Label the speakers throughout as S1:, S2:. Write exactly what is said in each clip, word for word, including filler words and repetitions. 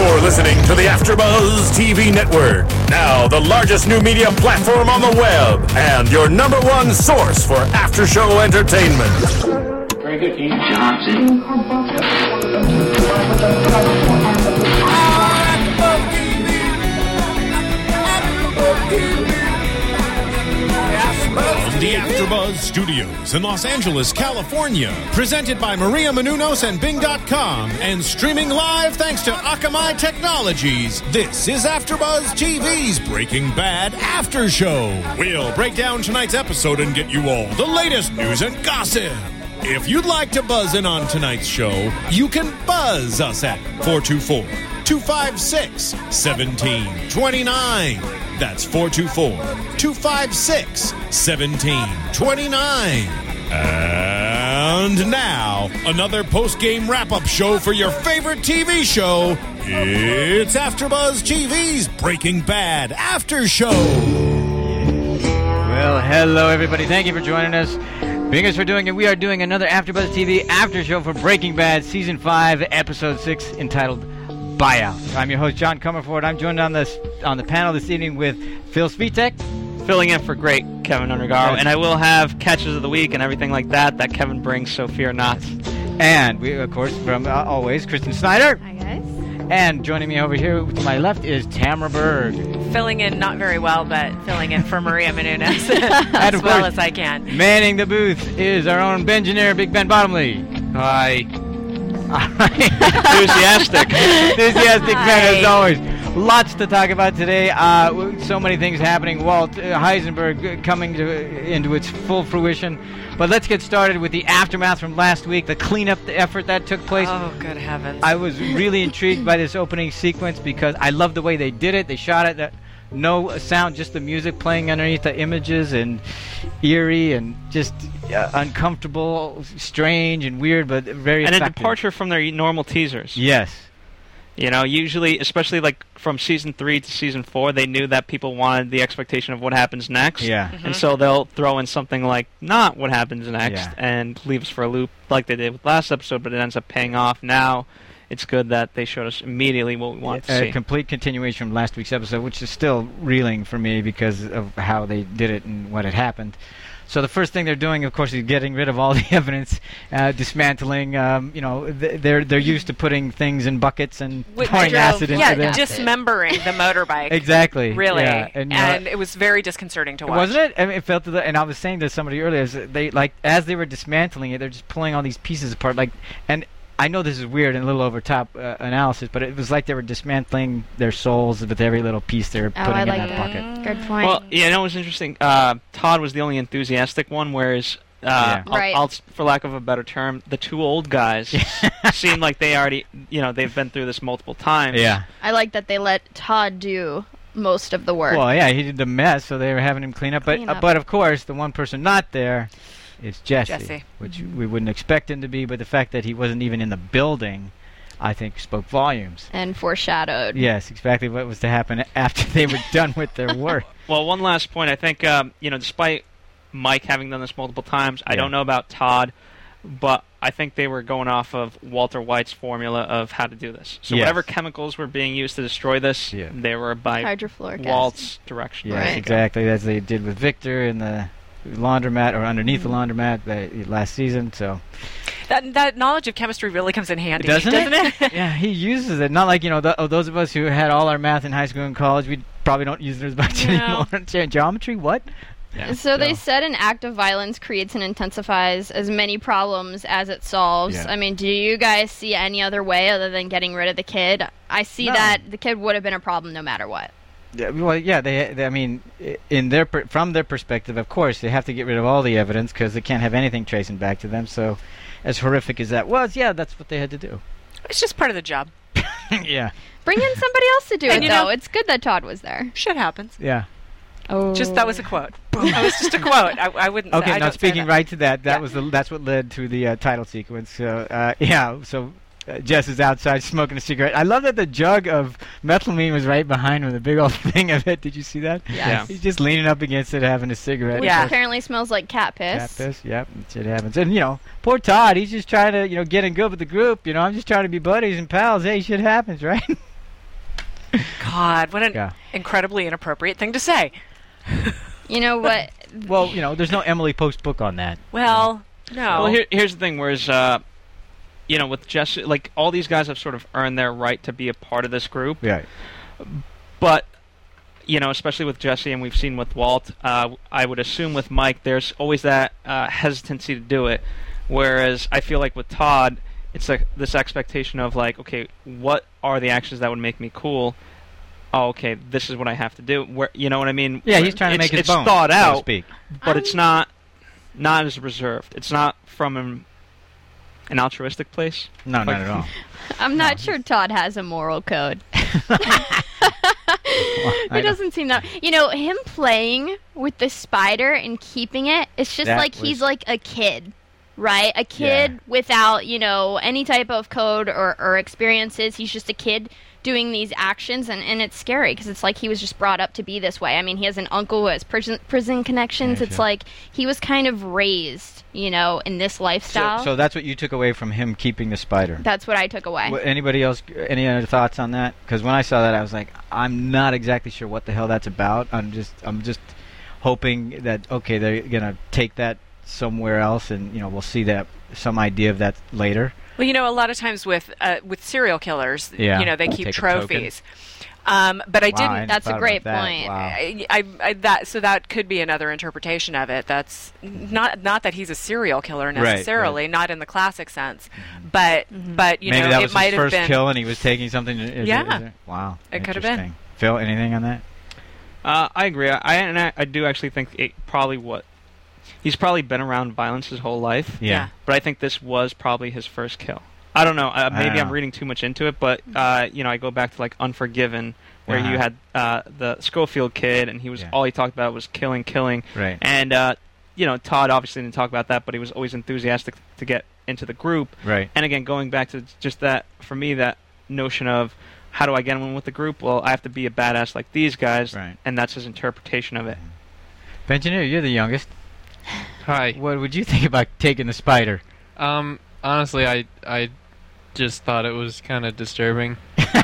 S1: You're listening to the AfterBuzz T V Network, now the largest new media platform on the web, and your number one source for after-show entertainment.
S2: Very good, Team Johnson.
S3: From the AfterBuzz Studios in Los Angeles, California, presented by Maria Menounos and Bing dot com, and streaming live thanks to Akamai Technologies, this is AfterBuzz T V's Breaking Bad After Show. We'll break down tonight's episode and get you all the latest news and gossip. If you'd like to buzz in on tonight's show, you can buzz us at four two four, two five six, one seven two nine. That's four two four, two five six, one seven two nine. And now, another post-game wrap-up show for your favorite T V show. It's AfterBuzz T V's Breaking Bad After Show.
S4: Well, hello, everybody. Thank you for joining us. Being us for doing it, we are doing another AfterBuzz T V After Show for Breaking Bad Season five, Episode six, entitled Buyout. I'm your host, John Comerford. I'm joined on this on the panel this evening with Phil Svitek.
S5: Filling in for great Kevin Undergaro, and I will have catches of the week and everything like that that Kevin brings, so fear not.
S4: And we, of course, from uh, always, Kristen Snyder.
S6: Hi, guys.
S4: And joining me over here to my left is Tamara Berg.
S7: Filling in not very well, but filling in for Maria Menounos
S4: as
S7: as well as I can.
S4: Manning the booth is our own Bengineer, Big Ben Bottomley.
S5: Hi.
S4: All right.
S5: Enthusiastic.
S4: Enthusiastic
S7: Hi.
S4: Ben, as always. Lots to talk about today. Uh, so many things happening. Walt uh, Heisenberg coming to, into its full fruition. But let's get started with the aftermath from last week, the cleanup effort that took place.
S7: Oh, good heavens.
S4: I was really intrigued by this opening sequence because I love the way they did it. They shot it. Uh, no sound, just the music playing underneath the images, and eerie and just uh, uncomfortable, strange and weird, but very
S5: and
S4: effective.
S5: a departure from their normal teasers.
S4: Yes.
S5: You know, usually, especially like from season three to season four, they knew that people wanted the expectation of what happens next.
S4: Yeah.
S7: Mm-hmm.
S5: And so they'll throw in something like not what happens next
S4: Yeah.
S5: and leave us for a loop like they did with last episode, but it ends up paying off. Now it's good that they showed us immediately what we want to
S4: A
S5: see.
S4: complete continuation from last week's episode, which is still reeling for me because of how they did it and what had happened. So the first thing they're doing, of course, is getting rid of all the evidence, uh, dismantling. Um, you know, th- they're they're used to putting things in buckets and
S7: With-
S4: pouring
S7: drove-
S4: acid into
S7: yeah,
S4: them.
S7: dismembering the motorbike.
S4: Exactly.
S7: Really.
S4: Yeah. And,
S7: And,
S4: you know,
S7: it was very disconcerting to watch.
S4: wasn't it? I mean, it felt to the, and I was saying to somebody earlier, is that they like as they were dismantling it, they're just pulling all these pieces apart. Like, and I know this is weird and a little over top uh, analysis, but it was like they were dismantling their souls with every little piece they were
S6: Oh,
S4: putting
S6: I
S4: in
S6: like
S4: that
S6: that.
S4: bucket.
S6: Good point.
S5: Well, yeah, you know, it was interesting. Uh, Todd was the only enthusiastic one, whereas, uh,
S4: Yeah.
S5: I'll,
S6: Right.
S5: I'll, for lack of a better term, the two old guys seem like they already, you know, they've been through this multiple times.
S4: Yeah.
S6: I like that they let Todd do most of the work.
S4: Well, yeah, he did the mess, so they were having him clean up. But
S6: Clean
S4: uh,
S6: up.
S4: but of course, the one person not there is Jesse,
S7: Jesse.
S4: which we wouldn't expect him to be. But the fact that he wasn't even in the building, I think, spoke volumes.
S6: And foreshadowed.
S4: Yes, exactly what was to happen after they were done with their work.
S5: Well, one last point. I think, um, you know, despite Mike having done this multiple times, I
S4: Yeah.
S5: don't know about Todd, but I think they were going off of Walter White's formula of how to do this. So
S4: Yes.
S5: whatever chemicals were being used to destroy this,
S4: Yeah.
S5: they were by
S6: Hydrofluoric acid.
S5: Walt's direction.
S4: Yes,
S6: Right.
S4: exactly, as they did with Victor in the laundromat or underneath the laundromat uh, last season. So
S7: That that knowledge of chemistry really comes in handy,
S4: Doesn't it?
S7: it?
S4: yeah, he uses it. Not like, you know, th- oh, those of us who had all our math in high school and college, we probably don't use it as much
S7: No.
S4: anymore. Ge- Geometry, what? Yeah,
S6: So they said an act of violence creates and intensifies as many problems as it solves.
S4: Yeah.
S6: I mean, do you guys see any other way other than getting rid of the kid? I see
S4: No.
S6: that the kid would have been a problem no matter what.
S4: Yeah, well, yeah, they, they. I mean, i- in their per- from their perspective, of course, they have to get rid of all the evidence because they can't have anything tracing back to them. So, as horrific as that was, yeah, that's what they had to do.
S7: It's just part of the job.
S4: yeah,
S6: Bring in somebody else to do
S7: And
S6: it,
S7: you
S6: though.
S7: know-
S6: It's good that Todd was there.
S7: Shit happens.
S4: yeah.
S6: Oh.
S7: Just that was a quote. That was just a quote. I, I wouldn't.
S4: Okay,
S7: I
S4: now
S7: don't say
S4: speaking
S7: that.
S4: right to that, that
S7: Yeah.
S4: was the that's what led to the uh, title sequence. So, uh, yeah, so. Uh, Jess is outside smoking a cigarette. I love that the jug of methylamine was right behind him, the big old thing of it. Did you see that?
S5: Yeah.
S4: He's just leaning up against it, having a cigarette.
S6: Which
S7: Yeah.
S6: apparently smells like cat piss.
S4: Cat piss, yep, shit happens. And, you know, poor Todd, he's just trying to, you know, get in good with the group. You know, I'm just trying to be buddies and pals. Hey, shit happens, right?
S7: God, what an
S4: Yeah.
S7: incredibly inappropriate thing to say.
S6: You know what?
S4: Well, you know, there's no Emily Post book on that.
S7: Well, no.
S5: Well, here, here's the thing: whereas, uh, you know, with Jesse, like all these guys have sort of earned their right to be a part of this group.
S4: Yeah.
S5: But you know, especially with Jesse, and we've seen with Walt, uh, I would assume with Mike, there's always that uh, hesitancy to do it. Whereas I feel like with Todd, it's like this expectation of like, okay, what are the actions that would make me cool? Oh, okay, this is what I have to do. Where, you know what I mean?
S4: Yeah, he's trying to
S5: it's,
S4: make his
S5: it's
S4: bone,
S5: thought
S4: so to
S5: out,
S4: speak.
S5: but it's not not as reserved. It's not from an, an altruistic place.
S4: No,
S5: Like-
S4: not at all.
S6: I'm not sure Todd has a moral code.
S4: I
S6: He
S4: don't-
S6: doesn't seem that. You know, him playing with the spider and keeping it, it's just
S4: That
S6: like he's
S4: was-
S6: like a kid, right? A kid
S4: Yeah.
S6: without, you know, any type of code or, or experiences. He's just a kid doing these actions, and, and it's scary because it's like he was just brought up to be this way. I mean, he has an uncle who has prison, prison connections.
S4: Yeah,
S6: it's
S4: sure.
S6: like he was kind of raised, you know, in this
S4: So,
S6: lifestyle.
S4: so that's what you took away from him keeping the spider.
S6: That's what I took away.
S4: Wha- Anybody else? Any other thoughts on that? Because when I saw that, I was like, I'm not exactly sure what the hell that's about. I'm just, I'm just hoping that okay, they're gonna take that somewhere else, and you know, we'll see that some idea of that later.
S7: Well, you know, a lot of times with uh, with serial killers,
S4: Yeah.
S7: you know, they keep
S4: Take a token.
S7: trophies. Um, but I
S4: Wow, I
S7: didn't.
S4: hadn't
S6: That's a
S4: thought
S6: great
S4: about that.
S6: point.
S4: Wow.
S7: I, I, I, that so that could be another interpretation of it. That's not not that he's a serial killer
S4: Right,
S7: necessarily,
S4: right.
S7: not in the classic sense, but but you
S4: Maybe
S7: know,
S4: that
S7: it
S4: was
S7: might
S4: his
S7: have
S4: first
S7: been.
S4: kill, and he was taking something. Is it-
S7: Yeah.
S4: is it? Wow.
S7: It could have been.
S4: Interesting. Phil, anything on that?
S5: Uh, I agree. I, I and I, I do actually think it probably what he's probably been around violence his whole life.
S7: Yeah.
S5: But I think this was probably his first kill. I don't know. Uh,
S4: I
S5: maybe
S4: don't
S5: I'm
S4: know.
S5: reading too much into it, but uh, you know, I go back to like Unforgiven, where
S4: Uh-huh.
S5: you had uh, the Schofield kid, and he was
S4: Yeah.
S5: all he talked about was killing, killing.
S4: Right.
S5: And uh, you know, Todd obviously didn't talk about that, but he was always enthusiastic to get into the group.
S4: Right.
S5: And again, going back to just that, for me, that notion of how do I get in with the group? Well, I have to be a badass like these guys,
S4: Right.
S5: and that's his interpretation of it.
S4: Benjamin, you're the youngest.
S8: Hi.
S4: What would you think about taking the spider?
S8: Um, honestly, I I just thought it was kind of disturbing.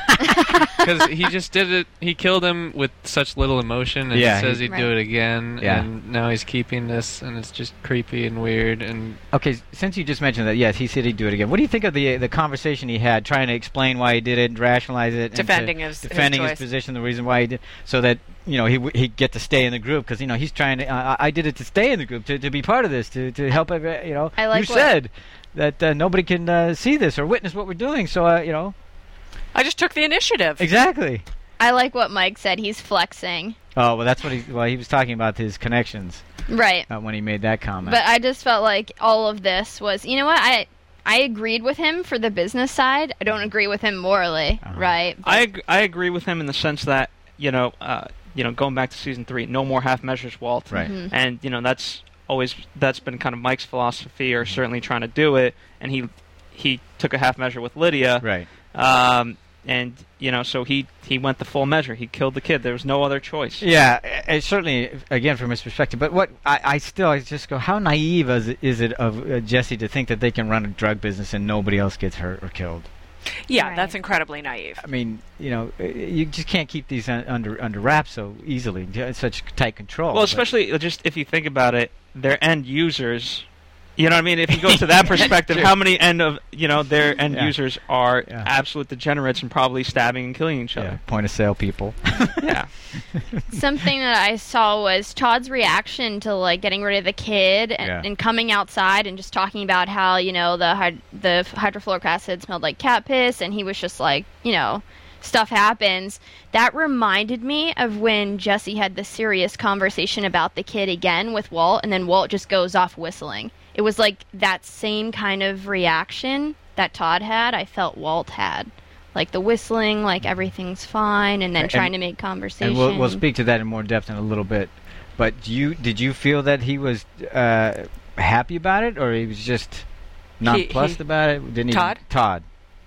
S8: Because he just did it. He killed him with such little emotion, and
S4: Yeah,
S8: he says
S4: he-
S8: he'd do
S6: Right.
S8: it again.
S4: Yeah.
S8: And now he's keeping this, and it's just creepy and weird. And
S4: Okay, since you just mentioned that, yes, he said he'd do it again. What do you think of the the conversation he had, trying to explain why he did it and rationalize it, and to-
S7: Defending his- his
S4: defending his,
S7: choice.
S4: position, the reason why he did, so that you know he w- he'd get to stay in the group because you know he's trying to. Uh, I did it to stay in the group, to, to be part of this, to to help. every- You know,
S6: I like
S4: you
S6: what-
S4: said that uh, nobody can uh, see this or witness what we're doing, so uh, you know
S7: I just took the initiative.
S4: exactly.
S6: I like what Mike said. He's flexing.
S4: Oh well, that's what he. Well, he was talking about his connections
S6: Right.
S4: uh, when he made that comment.
S6: But I just felt like all of this was, you know what? I I agreed with him for the business side. I don't agree with him morally,
S4: Uh-huh.
S6: right?
S5: I ag- I agree with him in the sense that you know uh, you know going back to season three, no more half measures, Walt.
S4: Right.
S6: Mhm.
S5: And you know that's always that's been kind of Mike's philosophy, or certainly trying to do it. And he he took a half measure with Lydia.
S4: right.
S5: Um, and you know, so he he went the full measure. He killed the kid. There was no other choice.
S4: Yeah, uh, certainly, again, from his perspective. But what I, I still, I just go, how naive is it, is it of uh, Jesse to think that they can run a drug business and nobody else gets hurt or killed?
S7: Yeah,
S6: Right.
S7: that's incredibly naive.
S4: I mean, you know, uh, you just can't keep these un- under under wraps so easily, j- such tight control.
S5: Well,
S4: But-
S5: especially just if you think about it, they're end users. You know what I mean? If you go to that perspective,
S4: True.
S5: how many end of you know their end
S4: Yeah.
S5: users are
S4: Yeah.
S5: absolute degenerates and probably stabbing and killing each
S4: yeah,
S5: other?
S4: point of sale people.
S5: Yeah.
S6: Something that I saw was Todd's reaction to like getting rid of the kid and,
S4: Yeah.
S6: and coming outside and just talking about how you know the hyd- the hydrofluoric acid smelled like cat piss, and he was just like, you know, stuff happens. That reminded me of when Jesse had the serious conversation about the kid again with Walt, and then Walt just goes off whistling. It was like that same kind of reaction that Todd had. I felt Walt had. Like the whistling, like everything's fine, and then
S4: And-
S6: trying to make conversation.
S4: And we'll, we'll speak to that in more depth in a little bit. But do you did you feel that he was uh, happy about it, or he was just nonplussed
S7: he-
S4: about it? Didn't
S7: Todd?
S4: He, Todd,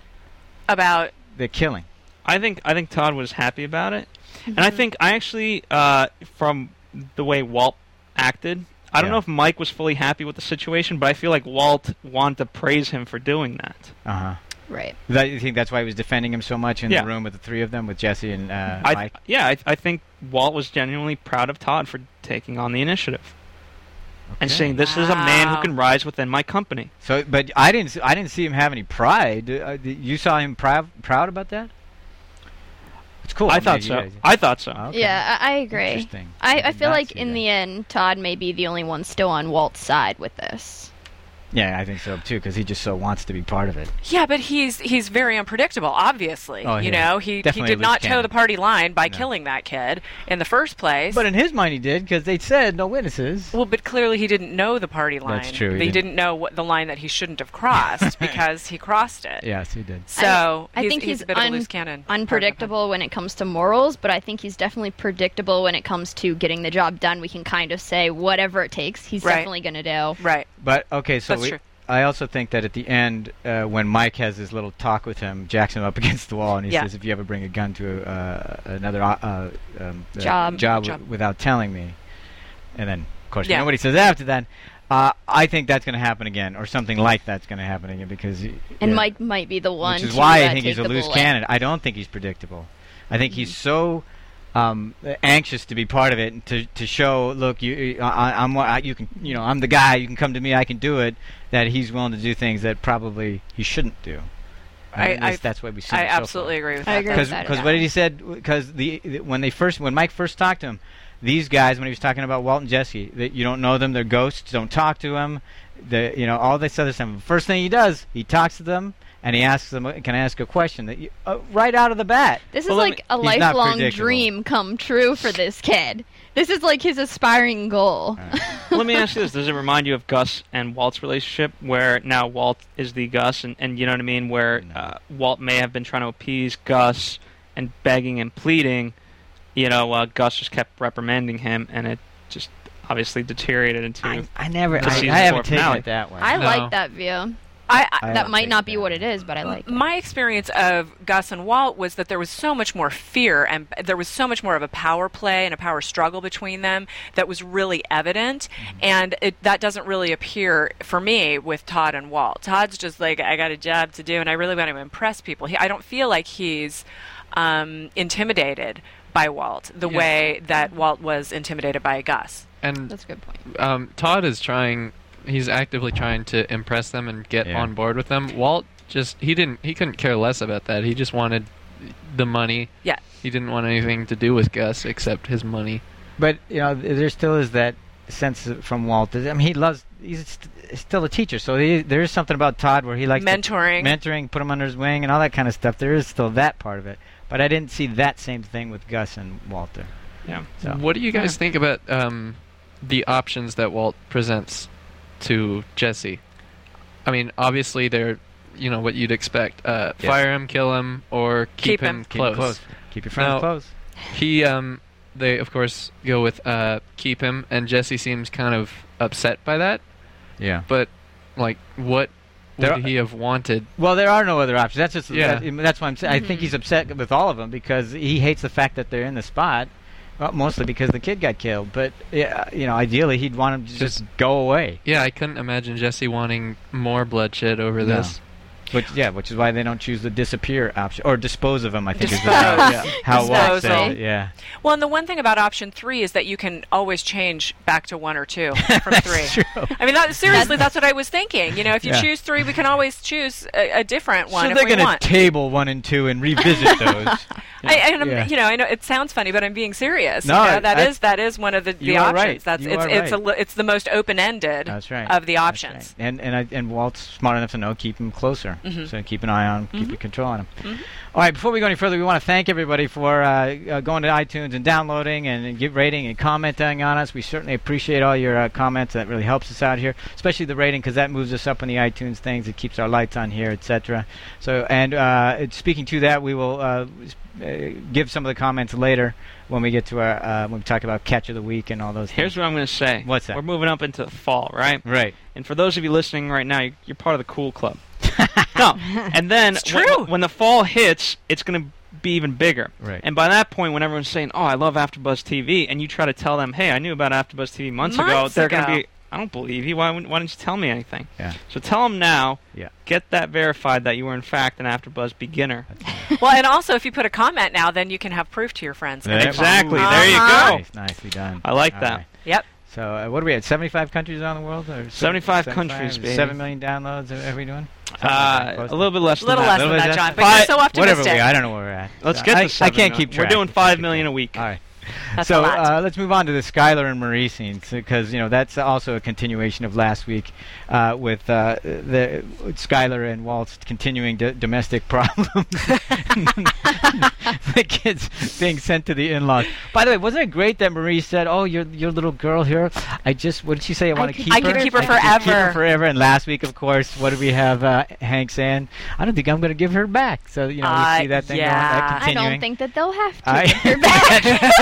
S7: About
S4: the killing.
S5: I think I think Todd was happy about it, and I think I actually, uh, from the way Walt acted, I don't
S4: Yeah.
S5: know if Mike was fully happy with the situation, but I feel like Walt wanted to praise him for doing that.
S4: Uh huh.
S6: Right.
S4: That, you think that's why he was defending him so much in
S5: Yeah.
S4: the room with the three of them, with Jesse and uh,
S5: I
S4: Mike?
S5: yeah, I, I think Walt was genuinely proud of Todd for taking on the initiative and
S4: Okay.
S5: saying, "This is a man who
S7: Wow.
S5: can rise within my company."
S4: So, but I didn't. s- I didn't see him have any pride. Uh, d- you saw him proud proud about that? It's cool.
S5: I thought
S4: Maybe
S5: so.
S4: you guys-
S5: I thought so.
S4: Okay.
S6: Yeah, I, I agree.
S4: Interesting.
S6: I, I
S4: did
S6: feel
S4: not
S6: like
S4: see
S6: in
S4: that.
S6: the end, Todd may be the only one still on Walt's side with this.
S4: Yeah, I think so too, because he just so wants to be part of it.
S7: Yeah, but he's he's very unpredictable. Obviously,
S4: Oh,
S7: you
S4: yeah.
S7: know, he
S4: Definitely
S7: he
S4: a
S7: did
S4: loose
S7: not toe
S4: cannon.
S7: the party line by
S4: No.
S7: killing that kid in the first place.
S4: But in his mind, he did, because they said no witnesses.
S7: well, but clearly he didn't know the party line.
S4: That's true, he
S7: He,
S4: didn't.
S7: didn't know what the line that he shouldn't have crossed because he crossed it.
S4: Yes, he did.
S7: So
S6: I
S7: he's,
S6: think he's
S7: a bit of a
S6: un-
S7: loose cannon.
S6: Unpredictable when it comes to morals, but I think he's definitely predictable when it comes to getting the job done. We can kind of say whatever it takes, he's
S7: Right.
S6: definitely going to do.
S7: Right.
S4: But okay, so
S7: That's
S4: we,
S7: true.
S4: I also think that at the end, uh, when Mike has his little talk with him, jacks him up against the wall, and he
S7: Yeah.
S4: says, "If you ever bring a gun to uh, another uh, um, uh,
S6: Job.
S4: job,
S7: Job.
S4: W- without telling me," and then of course
S7: Yeah.
S4: nobody says after that. Uh, I think that's going to happen again, or something like that's going to happen again, because he-
S6: And
S4: yeah.
S6: Mike might be the one
S4: Which is
S6: to
S4: why
S6: uh,
S4: I think he's
S6: take
S4: a
S6: the
S4: loose
S6: bullet.
S4: cannon. I don't think he's predictable. I think
S6: Mm-hmm.
S4: he's so um, anxious to be part of it and to to show, look, you, I, I'm, I, you can, you know, I'm the guy. You can come to me. I can do it. That he's willing to do things that probably he shouldn't do.
S7: I-
S4: At least
S7: I-
S4: that's what we see.
S7: I absolutely agree with
S6: I
S7: that.
S6: agree
S4: Because
S6: with that,
S4: because
S6: yeah.
S4: what did he said? Because the, the when they first when Mike first talked to him, these guys, when he was talking about Walt and Jesse, that you don't know them, they're ghosts. Don't talk to them. The you know all this other stuff. First thing he does, he talks to them. And he asks them, "Can I ask a question?" That you, uh, right out of the bat.
S6: This is
S4: Well, let
S6: like
S4: me-
S6: a
S4: he's not
S6: lifelong
S4: predictable.
S6: dream come true for this kid. This is like his aspiring goal.
S5: Let me ask you this: does it remind you of Gus and Walt's relationship, where now Walt is the Gus, and, and you know what I mean, where
S4: No.
S5: uh, Walt may have been trying to appease Gus and begging and pleading, you know, uh, Gus just kept reprimanding him, and it just obviously deteriorated into.
S4: I, I never.
S5: The
S4: I,
S5: season
S4: I haven't
S5: four
S4: taken
S5: finale.
S4: it that way.
S6: I
S8: No.
S6: like that view.
S7: I, I,
S4: I
S6: That
S4: haven't
S6: might
S4: taken
S6: not be
S4: that
S6: what
S4: way.
S6: it is, but I like it.
S7: My experience of Gus and Walt was that there was so much more fear and there was so much more of a power play and a power struggle between them that was really evident. And it, that doesn't really appear for me with Todd and Walt. Todd's just like, I got a job to do and I really want to impress people. He, I don't feel like he's um, intimidated by Walt the
S8: Yeah.
S7: way that Walt was intimidated by Gus.
S8: And
S6: That's a good point.
S8: um, Todd is trying. He's actively trying to impress them and get
S4: Yeah.
S8: on board with them. Walt just he didn't he couldn't care less about that. He just wanted the money.
S7: Yeah.
S8: He didn't want anything to do with Gus except his money.
S4: But you know, th- there still is that sense from Walt. I mean, he loves. He's st- still a teacher, so he, there is something about Todd where he likes to-
S7: Mentoring.
S4: mentoring, put him under his wing, and all that kind of stuff. There is still that part of it. But I didn't see that same thing with Gus and Walter.
S5: Yeah.
S4: So.
S8: What do you guys think about um, the options that Walt presents to Jesse? I mean, obviously they're, you know, what you'd expect. Uh,
S4: Yes.
S8: Fire him, kill him, or keep,
S7: Keep him.
S8: him
S4: Keep
S8: close.
S4: him close. Keep your friends
S8: Now-
S4: close.
S8: He, um, they of course go with uh, keep him, and Jesse seems kind of upset by that.
S4: Yeah.
S8: But like, what
S4: There
S8: would
S4: are-
S8: he have wanted?
S4: Well, there are no other options. That's just
S8: Yeah.
S4: that, that's why I'm saying. I think he's upset with all of them because he hates the fact that they're in the spot. Well, mostly because the kid got killed. But yeah, you know, ideally he'd want him to just go away.
S8: Yeah, I couldn't imagine Jesse wanting more bloodshed over
S4: No.
S8: this.
S4: Which yeah, which is why they don't choose the disappear option or dispose of him. I think is
S7: Dispose.
S4: how,
S7: Yeah.
S4: how Walt
S7: Dispose
S4: said
S7: of.
S4: it. Yeah,
S7: Well, and the one thing about option three is that you can always change back to one or two from three.
S4: That's true.
S7: I mean, that, seriously, that's what I was thinking. You know, if you
S4: Yeah.
S7: choose three, we can always choose a, a different one
S4: so
S7: if
S4: they're
S7: we
S4: gonna
S7: want.
S4: table one and two and revisit those.
S7: I, and I'm,
S4: Yeah.
S7: you know, I know it sounds funny, but I'm being serious.
S4: No,
S7: you know, that
S4: I-
S7: is that is one of the, the
S4: you are
S7: options.
S4: right.
S7: That's
S4: You
S7: it's
S4: are
S7: it's a,
S4: right.
S7: li- it's the most open ended
S4: That's right.
S7: of the
S4: That's
S7: options.
S4: right. And and I, and Walt's smart enough to know keep him closer.
S7: Mhm.
S4: So keep an eye on him, keep
S7: Mhm.
S4: a control on him.
S7: Mhm.
S4: All right, before we go any further, we want to thank everybody for uh, uh, going to iTunes and downloading and, and give rating and commenting on us. We certainly appreciate all your uh, comments. That really helps us out here, especially the rating because that moves us up on the iTunes things. It keeps our lights on here, et cetera. So, and uh, it- speaking to that, we will uh, s- uh, give some of the comments later when we get to our uh, when we talk about catch of the week and all those.
S5: Here's
S4: things.
S5: what I'm going to say.
S4: What's that?
S5: We're moving up into the fall, right?
S4: Right.
S5: And for those of you listening right now, you- you're part of the cool club. No. And then
S7: It's
S5: when-
S7: true.
S5: When, the fall hits, it's going to be even bigger.
S4: Right.
S5: And by that point, when everyone's saying, "Oh, I love AfterBuzz T V," and you try to tell them, "Hey, I knew about AfterBuzz T V months, ago,"
S7: Months
S5: they're going to
S7: ago.
S5: be I don't believe you. Why, wouldn't- why didn't you tell me anything?
S4: Yeah.
S5: So tell him now.
S4: Yeah.
S5: Get that verified that you were in fact an AfterBuzz beginner.
S7: Well, and also if you put a comment now, then you can have proof to your friends.
S4: There-
S5: Exactly.
S7: Uh-huh.
S5: There you go.
S4: Nice, nicely done.
S5: I like
S4: All
S5: that.
S4: right.
S7: Yep.
S4: So uh, what are we at? seventy-five countries around the world? Or
S5: seventy-five countries, baby.
S4: Seven million downloads. Are we doing?
S5: Uh, a little bit less
S7: A
S5: than
S7: little
S5: that.
S7: less
S4: Little
S7: than
S4: bit
S7: that,
S4: less
S7: John.
S4: than
S7: But you're
S5: five-
S7: so optimistic.
S4: Whatever we, I don't know where we're at.
S5: Let's
S4: So
S5: get
S4: I,
S5: to seven
S4: I can't
S5: mil-
S4: keep track.
S5: We're doing
S4: I
S5: five
S4: can't
S5: million
S4: keep
S5: a week.
S4: track. All right.
S7: That's
S4: so
S7: a lot.
S4: uh, let's move on to the Skylar and Marie scenes because you know that's also a continuation of last week uh, with uh, the Skylar and Walt's continuing d- domestic problems. The kids being sent to the in-laws. By the way, wasn't it great that Marie said, "Oh, your your little girl here. I just what did she say? I want to
S6: could
S4: keep
S7: I
S4: her.
S7: could keep her
S4: I could keep her
S7: forever."
S4: forever." And last week, of course, what did we have? Uh, Hank saying, "I don't think I'm going to give her back." So you know,
S7: Uh,
S4: we see that thing
S7: yeah.
S4: going, that
S6: I
S4: continuing.
S6: don't think that they'll have to
S4: I-
S6: give her back.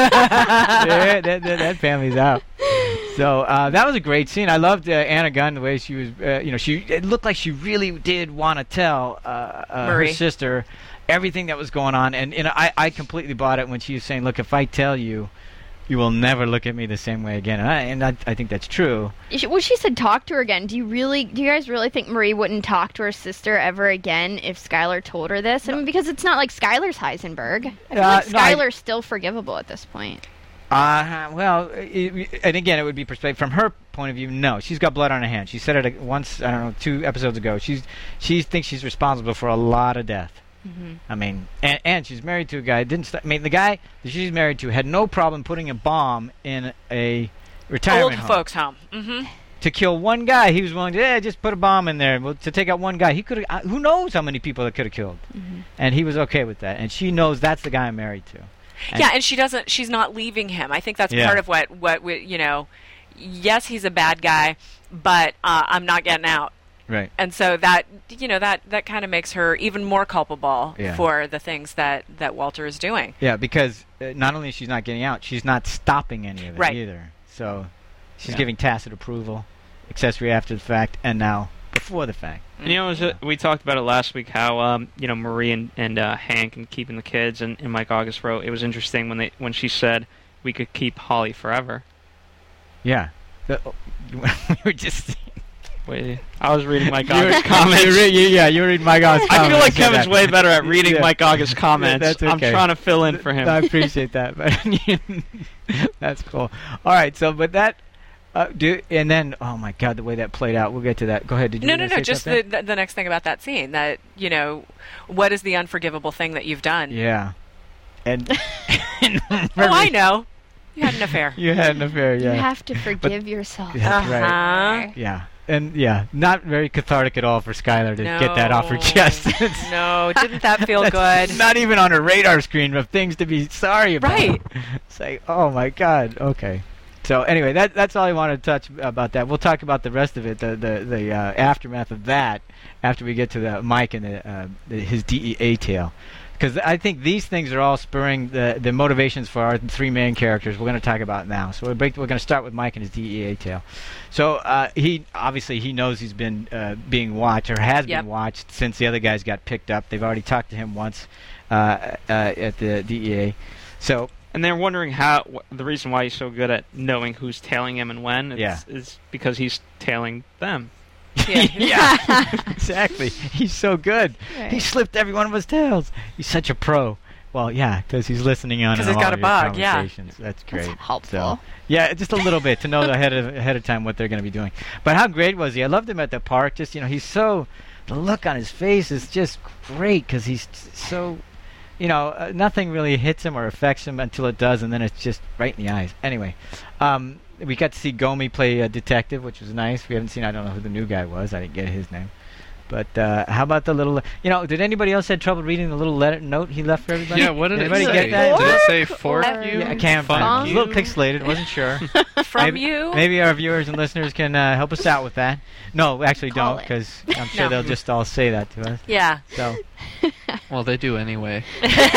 S4: Yeah, that, that, that family's out. So uh, that was a great scene. I loved uh, Anna Gunn the way she was. Uh, you know, she it looked like she really did want to tell uh, uh, her
S7: Marie.
S4: sister everything that was going on, and you know, I I completely bought it when she was saying, "Look, if I tell you, you will never look at me the same way again," and I and I, I think that's true.
S6: She- Well, she said talk to her again. Do you really? Do you guys really think Marie wouldn't talk to her sister ever again if Skylar told her this? I mean, because it's not like Skylar's Heisenberg. I feel
S4: Uh,
S6: like
S4: no, I-
S6: Skylar's still forgivable at this point.
S4: Uh, well, it, and again, it would be perspective from her point of view. No, she's got blood on her hands. She said it uh, once. I don't know, two episodes ago. She's she thinks she's responsible for a lot of death.
S6: Mm-hmm.
S4: I mean, and, and she's married to a guy. Didn't st- I mean the guy that she's married to had no problem putting a bomb in a retirement
S7: Old
S4: home
S7: folks' home. Mm-hmm.
S4: to kill one guy. He was willing to yeah, just put a bomb in there well, to take out one guy. He could have. Uh, who knows how many people that could have killed?
S6: Mm-hmm.
S4: And he was okay with that. And she knows that's the guy I'm married to. And
S7: Yeah, and she doesn't. She's not leaving him. I think that's
S4: Yeah.
S7: part of what what we, you know. Yes, he's a bad guy, but uh, I'm not getting out.
S4: Right.
S7: And so that you know that that kind of makes her even more culpable
S4: Yeah.
S7: for the things that that Walter is doing.
S4: Yeah, because uh, not only she's not getting out, she's not stopping any of it
S7: Right.
S4: either. So she's
S5: Yeah.
S4: giving tacit approval, accessory after the fact, and now before the fact.
S5: And, you know, it was a, we talked about it last week. How um, you know Marie and, and uh, Hank and keeping the kids, and, and Mike August wrote. It was interesting when they when she said we could keep Holly forever.
S4: Yeah. The, oh, we were just.
S5: Wait, I was reading Mike
S4: You were-
S5: August comments.
S4: you re- you- yeah, you were reading Mike August
S5: I feel
S4: comments.
S5: like
S4: Yeah,
S5: Kevin's
S4: that-
S5: way better at reading
S4: Yeah.
S5: Mike August comments.
S4: That's
S5: I'm
S4: okay.
S5: trying to fill in for him.
S4: I appreciate that, but that's cool. All right, so but that, uh, do and then oh my God, the way that played out. We'll get to that. Go ahead. Did you?
S7: No,
S4: wanna
S7: no, no.
S4: say
S7: Just
S4: something?
S7: the, the the next thing about that scene. That you know, what is the unforgivable thing that you've done?
S4: Yeah. And.
S7: Oh, I know. You had an affair.
S4: You had an affair. Yeah.
S6: You have to forgive yourself.
S4: That's right.
S7: Uh-huh.
S4: Yeah. And yeah, not very cathartic at all for Skylar to get that off her chest. It's-
S7: No, didn't that feel
S4: that's
S7: good?
S4: Not even on her radar screen of things to be sorry about.
S7: Right.
S4: It's like, oh my God. Okay. So anyway, that that's all I wanted to touch about that. We'll talk about the rest of it, the the the uh, aftermath of that, after we get to the Mike and the, uh, the his D E A tale. Because I think these things are all spurring the the motivations for our three main characters. We're going to talk about now. So we're, break, we're going to start with Mike and his D E A tale. So uh, he obviously he knows he's been uh, being watched or has
S7: Yep.
S4: been watched since the other guys got picked up. They've already talked to him once uh, uh, at the D E A. So
S5: And they're wondering how wh- the reason why he's so good at knowing who's tailing him and when it's,
S4: Yeah.
S5: is because he's tailing them.
S7: Yeah.
S4: yeah, exactly. He's so good.
S6: Right.
S4: He slipped every one of his tails. He's such a pro. Well, yeah, because he's listening on
S7: 'Cause
S4: all
S7: he's got
S4: of
S7: a
S4: your
S7: bug, yeah.
S4: conversations. That's great.
S6: That's helpful.
S4: So, yeah, just a little bit to know ahead of ahead of time what they're going to be doing. But how great was he? I loved him at the park. Just you know, he's so the look on his face is just great because he's t- so. You know, uh, nothing really hits him or affects him until it does, and then it's just right in the eyes. Anyway, um, we got to see Gomi play a detective, which was nice. We haven't seen, I don't know who the new guy was. I didn't get his name. But uh, how about the little, you know, did anybody else have trouble reading the little letter note he left for everybody?
S8: Yeah, what did
S4: Anybody
S8: it say?
S4: get that?
S8: Did it say fork
S6: Or-
S8: you?
S4: Yeah, I can't
S8: Funk
S4: find it. It was a
S8: you?
S4: little pixelated, wasn't sure.
S7: From
S4: maybe,
S7: you.
S4: Maybe our viewers and listeners can uh, help us out with that. No, actually
S6: Call
S4: don't,
S6: it.
S4: because I'm sure
S7: No.
S4: they'll just all say that to us.
S7: Yeah.
S4: So,
S8: Well, they do anyway.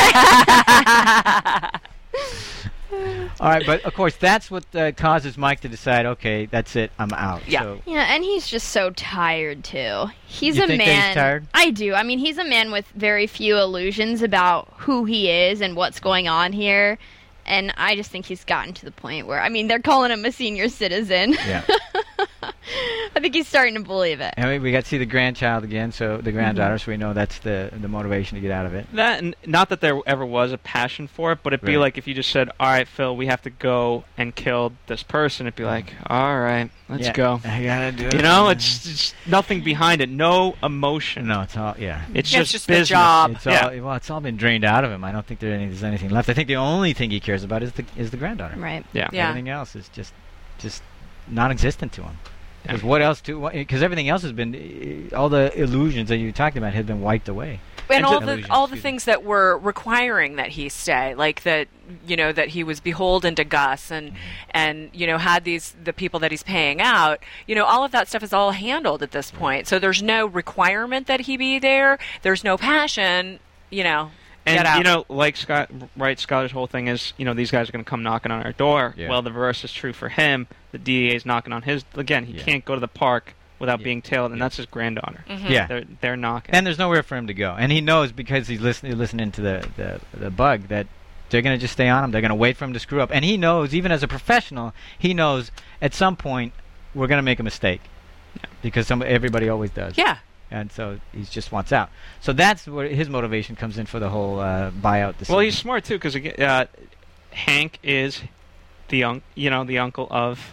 S4: all right, but of course that's what uh, causes Mike to decide. Okay, that's it. I'm out.
S7: Yeah.
S4: So,
S6: Yeah, and he's just so tired too. He's
S4: You
S6: a
S4: think that he's
S6: man.
S4: tired?
S6: I do. I mean, he's a man with very few illusions about who he is and what's going on here. And I just think he's gotten to the point where, I mean, they're calling him a senior citizen.
S4: yeah.
S6: I think he's starting to believe it.
S4: And we, we got to see the grandchild again, so the granddaughter, mm-hmm. so we know that's the the motivation to get out of it.
S5: That and not that there ever was a passion for it, but it'd be
S4: Right.
S5: like if you just said, "All right, Phil, we have to go and kill this person." It'd be like, "All right, let's
S4: Yeah,
S5: go."
S4: I gotta do it.
S5: You know, it's just nothing behind it, no emotion.
S4: No, it's all yeah.
S5: It's
S7: Yeah,
S5: just
S7: it's just the
S5: business.
S7: job.
S4: It's all
S5: Yeah.
S4: well, it's all been drained out of him. I don't think there any, there's anything left. I think the only thing he cares about is the is the granddaughter.
S6: Right.
S5: Yeah.
S7: Yeah.
S4: Everything else is just just non-existent to him.
S5: Yeah.
S4: Because what else to? Because everything else has been, all the illusions that you talked about have been wiped away.
S7: And
S5: And
S7: all
S5: to-
S7: the
S4: Illusions,
S7: all the
S4: excuse me.
S7: things that were requiring that he stay, like that, you know, that he was beholden to Gus, and and you know had these the people that he's paying out, you know, all of that stuff is all handled at this point. So there's no requirement that he be there. There's no passion, you know. Get
S5: And
S7: out.
S5: you know, like Scott, right? Scott's whole thing is, you know, these guys are going to come knocking on our door.
S4: Yeah.
S5: Well, the reverse is true for him. The D E A is knocking on his. Again, he
S4: Yeah.
S5: can't go to the park without
S4: Yeah.
S5: being tailed, and
S4: Yeah.
S5: that's his granddaughter.
S7: Mhm.
S4: Yeah.
S5: They're they're knocking.
S4: And there's nowhere for him to go. And he knows because he's listening listening to the, the, the bug that they're going to just stay on him. They're going to wait for him to screw up. And he knows, even as a professional, he knows at some point we're going to make a mistake. Because some, everybody always does.
S7: Yeah.
S4: And so he just wants out. So that's where his motivation comes in for the whole uh, buyout decision.
S5: well, he's smart too, because uh, Hank is the un- you know the uncle of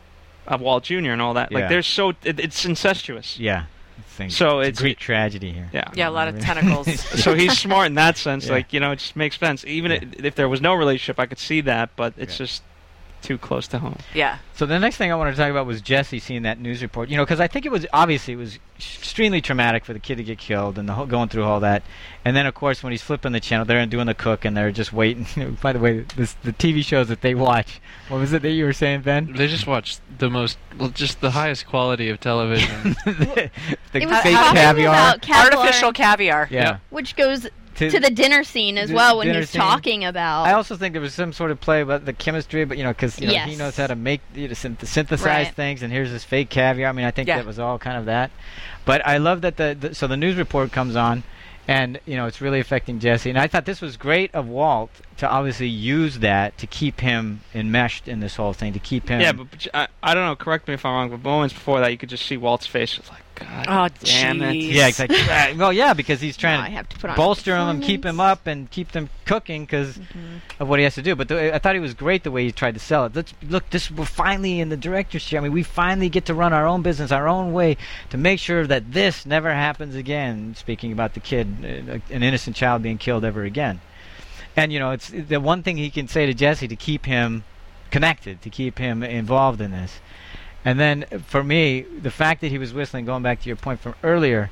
S5: of Walt Junior and all that.
S4: Yeah.
S5: Like, there's so it, it's incestuous.
S4: Yeah. It's thing-
S5: So
S4: it's,
S5: it's-
S4: a Greek tragedy here.
S5: Yeah.
S7: Yeah, a lot of tentacles.
S5: So he's smart in that sense.
S4: Yeah.
S5: Like, you know, it just makes sense. Even
S4: Yeah.
S5: i if there was no relationship, I could see that, but it's
S4: Yeah.
S5: just too close to home.
S7: Yeah.
S4: So the next thing I wanted to talk about was Jesse seeing that news report. You know, because I think it was obviously it was extremely traumatic for the kid to get killed and the whole, going through all that. And then of course when he's flipping the channel, they're doing the cook and they're just waiting. By the way, this, the T V shows that they watch. What was it that you were saying, Ben?
S8: They just watch the most, well, just the highest quality of television.
S4: the the
S6: It was
S4: fake
S6: talking
S4: caviar.
S6: about caviar,
S7: Artificial caviar.
S4: yeah.
S6: which goes
S4: To-
S6: to the dinner scene as
S4: the
S6: well when
S4: dinner
S6: he's
S4: scene.
S6: talking about.
S4: I also think there was some sort of play about the chemistry, but you know, because you know, he
S6: Yes.
S4: knows how to make you know, synth- synthesize
S6: Right.
S4: things, and here's this fake caviar. I mean, I think
S7: Yeah.
S4: that was all kind of that. But I love that the, the so the news report comes on, and you know, it's really affecting Jesse. And I thought this was great of Walt to obviously use that to keep him enmeshed in this whole thing, to keep him.
S5: Yeah, but, but I, I don't know. Correct me if I'm wrong. But moments before that, you could just see Walt's face. It's like, God
S7: Oh,
S5: damn it.
S7: jeez.
S4: yeah, exactly. Uh, well, yeah, because he's
S6: Now
S4: trying
S6: I
S4: to
S6: have to put on
S4: bolster him and keep him
S6: performance.
S4: up and keep them cooking because
S6: Mm-hmm.
S4: of what he has to do. But the, I thought he was great the way he tried to sell it. Let's look. This we're finally in the director's chair. I mean, we finally get to run our own business our own way to make sure that this never happens again. Speaking about the kid, uh, an innocent child being killed ever again. And you know, it's the one thing he can say to Jesse to keep him connected, to keep him involved in this. And then uh, for me, the fact that he was whistling, going back to your point from earlier,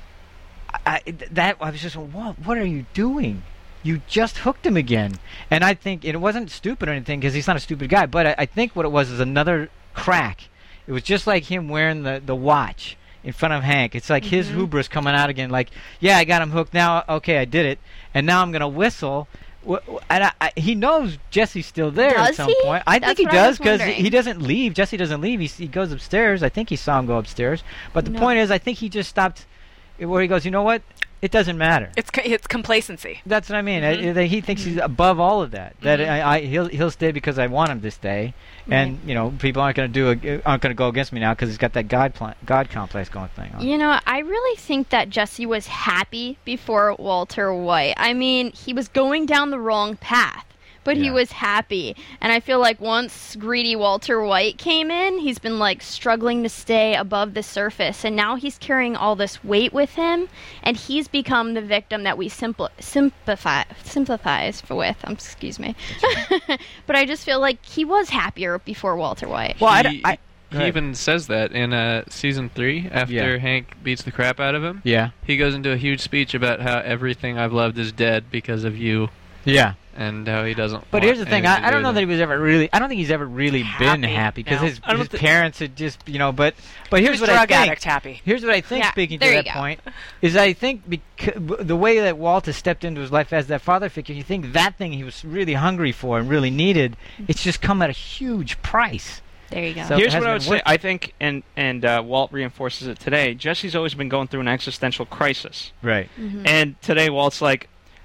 S4: I, I- that I was just, what, what are you doing? You just hooked him again. And I think it wasn't stupid or anything because he's not a stupid guy. But I, I think what it was is another crack. It was just like him wearing the, the watch in front of Hank. It's like his hubris coming out again. Like, yeah, I got him hooked now. Okay, I did it. And now I'm going to whistle. Wh- wh- And I, I, he knows Jesse's still there at
S6: Does
S4: some
S6: he?
S4: point. I
S6: That's
S4: think he
S6: what I
S4: does
S6: was
S4: because
S6: wondering.
S4: he doesn't leave. Jesse doesn't leave. He, he goes upstairs. I think he saw him go upstairs. But the
S6: No.
S4: point is, I think he just stopped where he goes, you know what? It doesn't matter.
S7: It's co- it's complacency.
S4: That's what I mean.
S7: Mhm.
S4: I, that he thinks he's above all of that. That
S7: Mhm.
S4: I, I he'll he'll stay because I want him to stay, and you know people aren't going to do a, aren't going to go against me now because he's got that god pl- god complex going thing on.
S6: You know, I really think that Jesse was happy before Walter White. I mean, he was going down the wrong path, but he
S4: Yeah.
S6: was happy. And I feel like once greedy Walter White came in, he's been like struggling to stay above the surface. And now he's carrying all this weight with him, and he's become the victim that we simpl- sympathize, sympathize with. Um, excuse me. But I just feel like he was happier before Walter White.
S4: Well, I
S8: he,
S4: d- I-
S8: he
S4: Go ahead.
S8: even says that in uh, season three after
S4: Yeah.
S8: Hank beats the crap out of him.
S4: Yeah,
S8: He goes into a huge speech about how everything I've loved is dead because of you,
S4: yeah.
S8: and how he doesn't.
S4: But
S8: want
S4: here's the thing:
S8: anything to
S4: I, I
S8: do
S4: don't know
S8: with
S4: that
S8: it.
S4: he was ever really. I don't think he's ever really been
S7: Happy,
S4: happy because
S7: no.
S4: his,
S5: I don't
S4: his
S5: thi-
S4: parents had just you know. But but
S7: He
S4: here's
S7: was
S4: what I
S7: drug
S4: think.
S7: addict happy.
S4: Here's what I think.
S6: Yeah,
S4: speaking to
S6: there you
S4: that
S6: go.
S4: point, is I think beca- the way that Walt has stepped into his life as that father figure, you think that thing he was really hungry for and really needed, it's just come at a huge price.
S6: There you go.
S4: So- it
S5: Here's
S4: hasn't
S5: what I
S4: been
S5: would say.
S4: worth
S5: I think, and and uh, Walt reinforces it today. Jesse's always been going through an existential crisis,
S4: Right.
S6: Mm-hmm.
S5: and today Walt's like,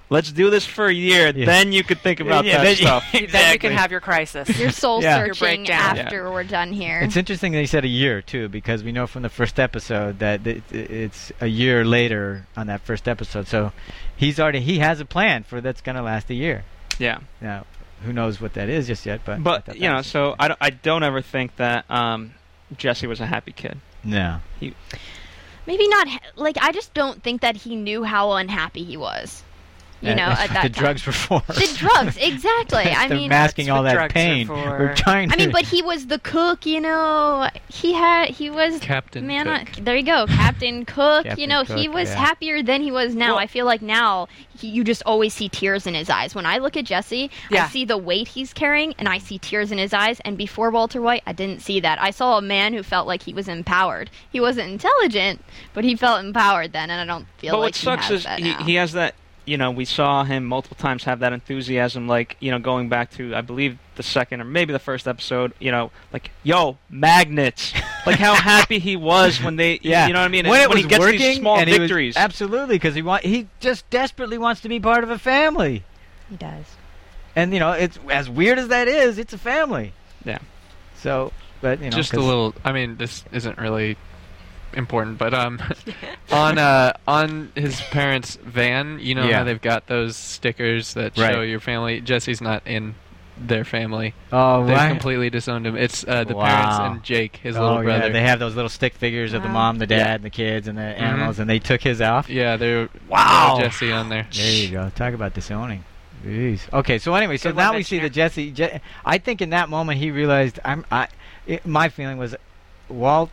S5: Let's do this for a year.
S4: Yeah.
S5: Then you could think about
S4: Yeah,
S5: that
S4: then-
S5: stuff.
S7: Then you
S4: Exactly.
S7: can have your crisis.
S6: Your soul
S4: Yeah.
S7: Your
S6: searching
S7: breakdown.
S6: after we're done here.
S4: It's interesting that he said a year too, because we know from the first episode that it, it's a year later on that first episode. So he's already he has a plan for that's going to last a year.
S5: Yeah.
S4: Now, who knows what that is just yet? But I
S5: But
S4: thought
S5: you
S4: that
S5: know,
S4: was
S5: so
S4: interesting.
S5: I don't, I don't ever think that um, Jesse was a happy kid.
S4: no.
S6: Maybe not. ha- Like I just don't think that he knew how unhappy he was. You
S4: Yeah,
S6: know,
S4: that's
S6: at
S4: what
S6: that
S4: the
S6: time.
S4: drugs were for.
S6: The drugs, exactly. I
S4: They're
S6: mean,
S4: masking
S7: that's
S4: all
S7: what
S4: that
S7: drugs are
S4: pain.
S7: for.
S4: We're trying.
S6: I mean,
S4: to-
S6: but he was the cook. You know, he had he was
S8: Captain
S6: man.
S8: Cook.
S6: uh, There you go, Captain Cook. you
S4: Captain
S6: know, he
S4: Cook,
S6: was
S4: yeah.
S6: happier than he was now.
S5: Well-
S6: I feel like now he, you just always see tears in his eyes. When I look at Jesse,
S7: Yeah.
S6: I see the weight he's carrying, and I see tears in his eyes. And before Walter White, I didn't see that. I saw a man who felt like he was empowered. He wasn't intelligent, but he felt empowered then, and I don't feel
S5: But
S6: like
S5: what sucks
S6: he has
S5: is
S6: that
S5: he,
S6: now.
S5: he has that. You know, we saw him multiple times have that enthusiasm, like, you know, going back to, I believe, the second or maybe the first episode, you know, like, yo, magnets. Like how happy he was when they,
S4: Yeah,
S5: you know what I mean?
S4: When
S5: And
S4: it was
S5: he gets
S4: working,
S5: these small
S4: and he was-
S5: victories.
S4: absolutely, because he want he just desperately wants to be part of a family,
S6: he does.
S4: and you know, it's as weird as that is, it's a family.
S5: Yeah.
S4: So, but you know,
S8: Just a
S4: 'cause-
S8: little. I mean, this isn't really important, but um, on uh on his parents' van, you know
S4: Yeah.
S8: how they've got those stickers that
S4: Right.
S8: show your family. Jesse's not in their family.
S4: Oh,
S8: They've
S4: right.
S8: completely disowned him. It's uh, the
S4: Wow.
S8: parents and Jake, his
S4: oh,
S8: little brother.
S4: yeah, they have those little stick figures of the
S6: Wow.
S4: mom, the dad,
S8: Yeah.
S4: and the kids, and the animals, and they took his off.
S8: Yeah, they're
S4: Wow.
S8: Jesse on there.
S4: There you go. Talk about disowning. Jeez. Okay, so anyway, so
S7: Good one,
S4: now we see that Jesse. Je- I think in that moment he realized. I'm. I. It, my feeling was, Walt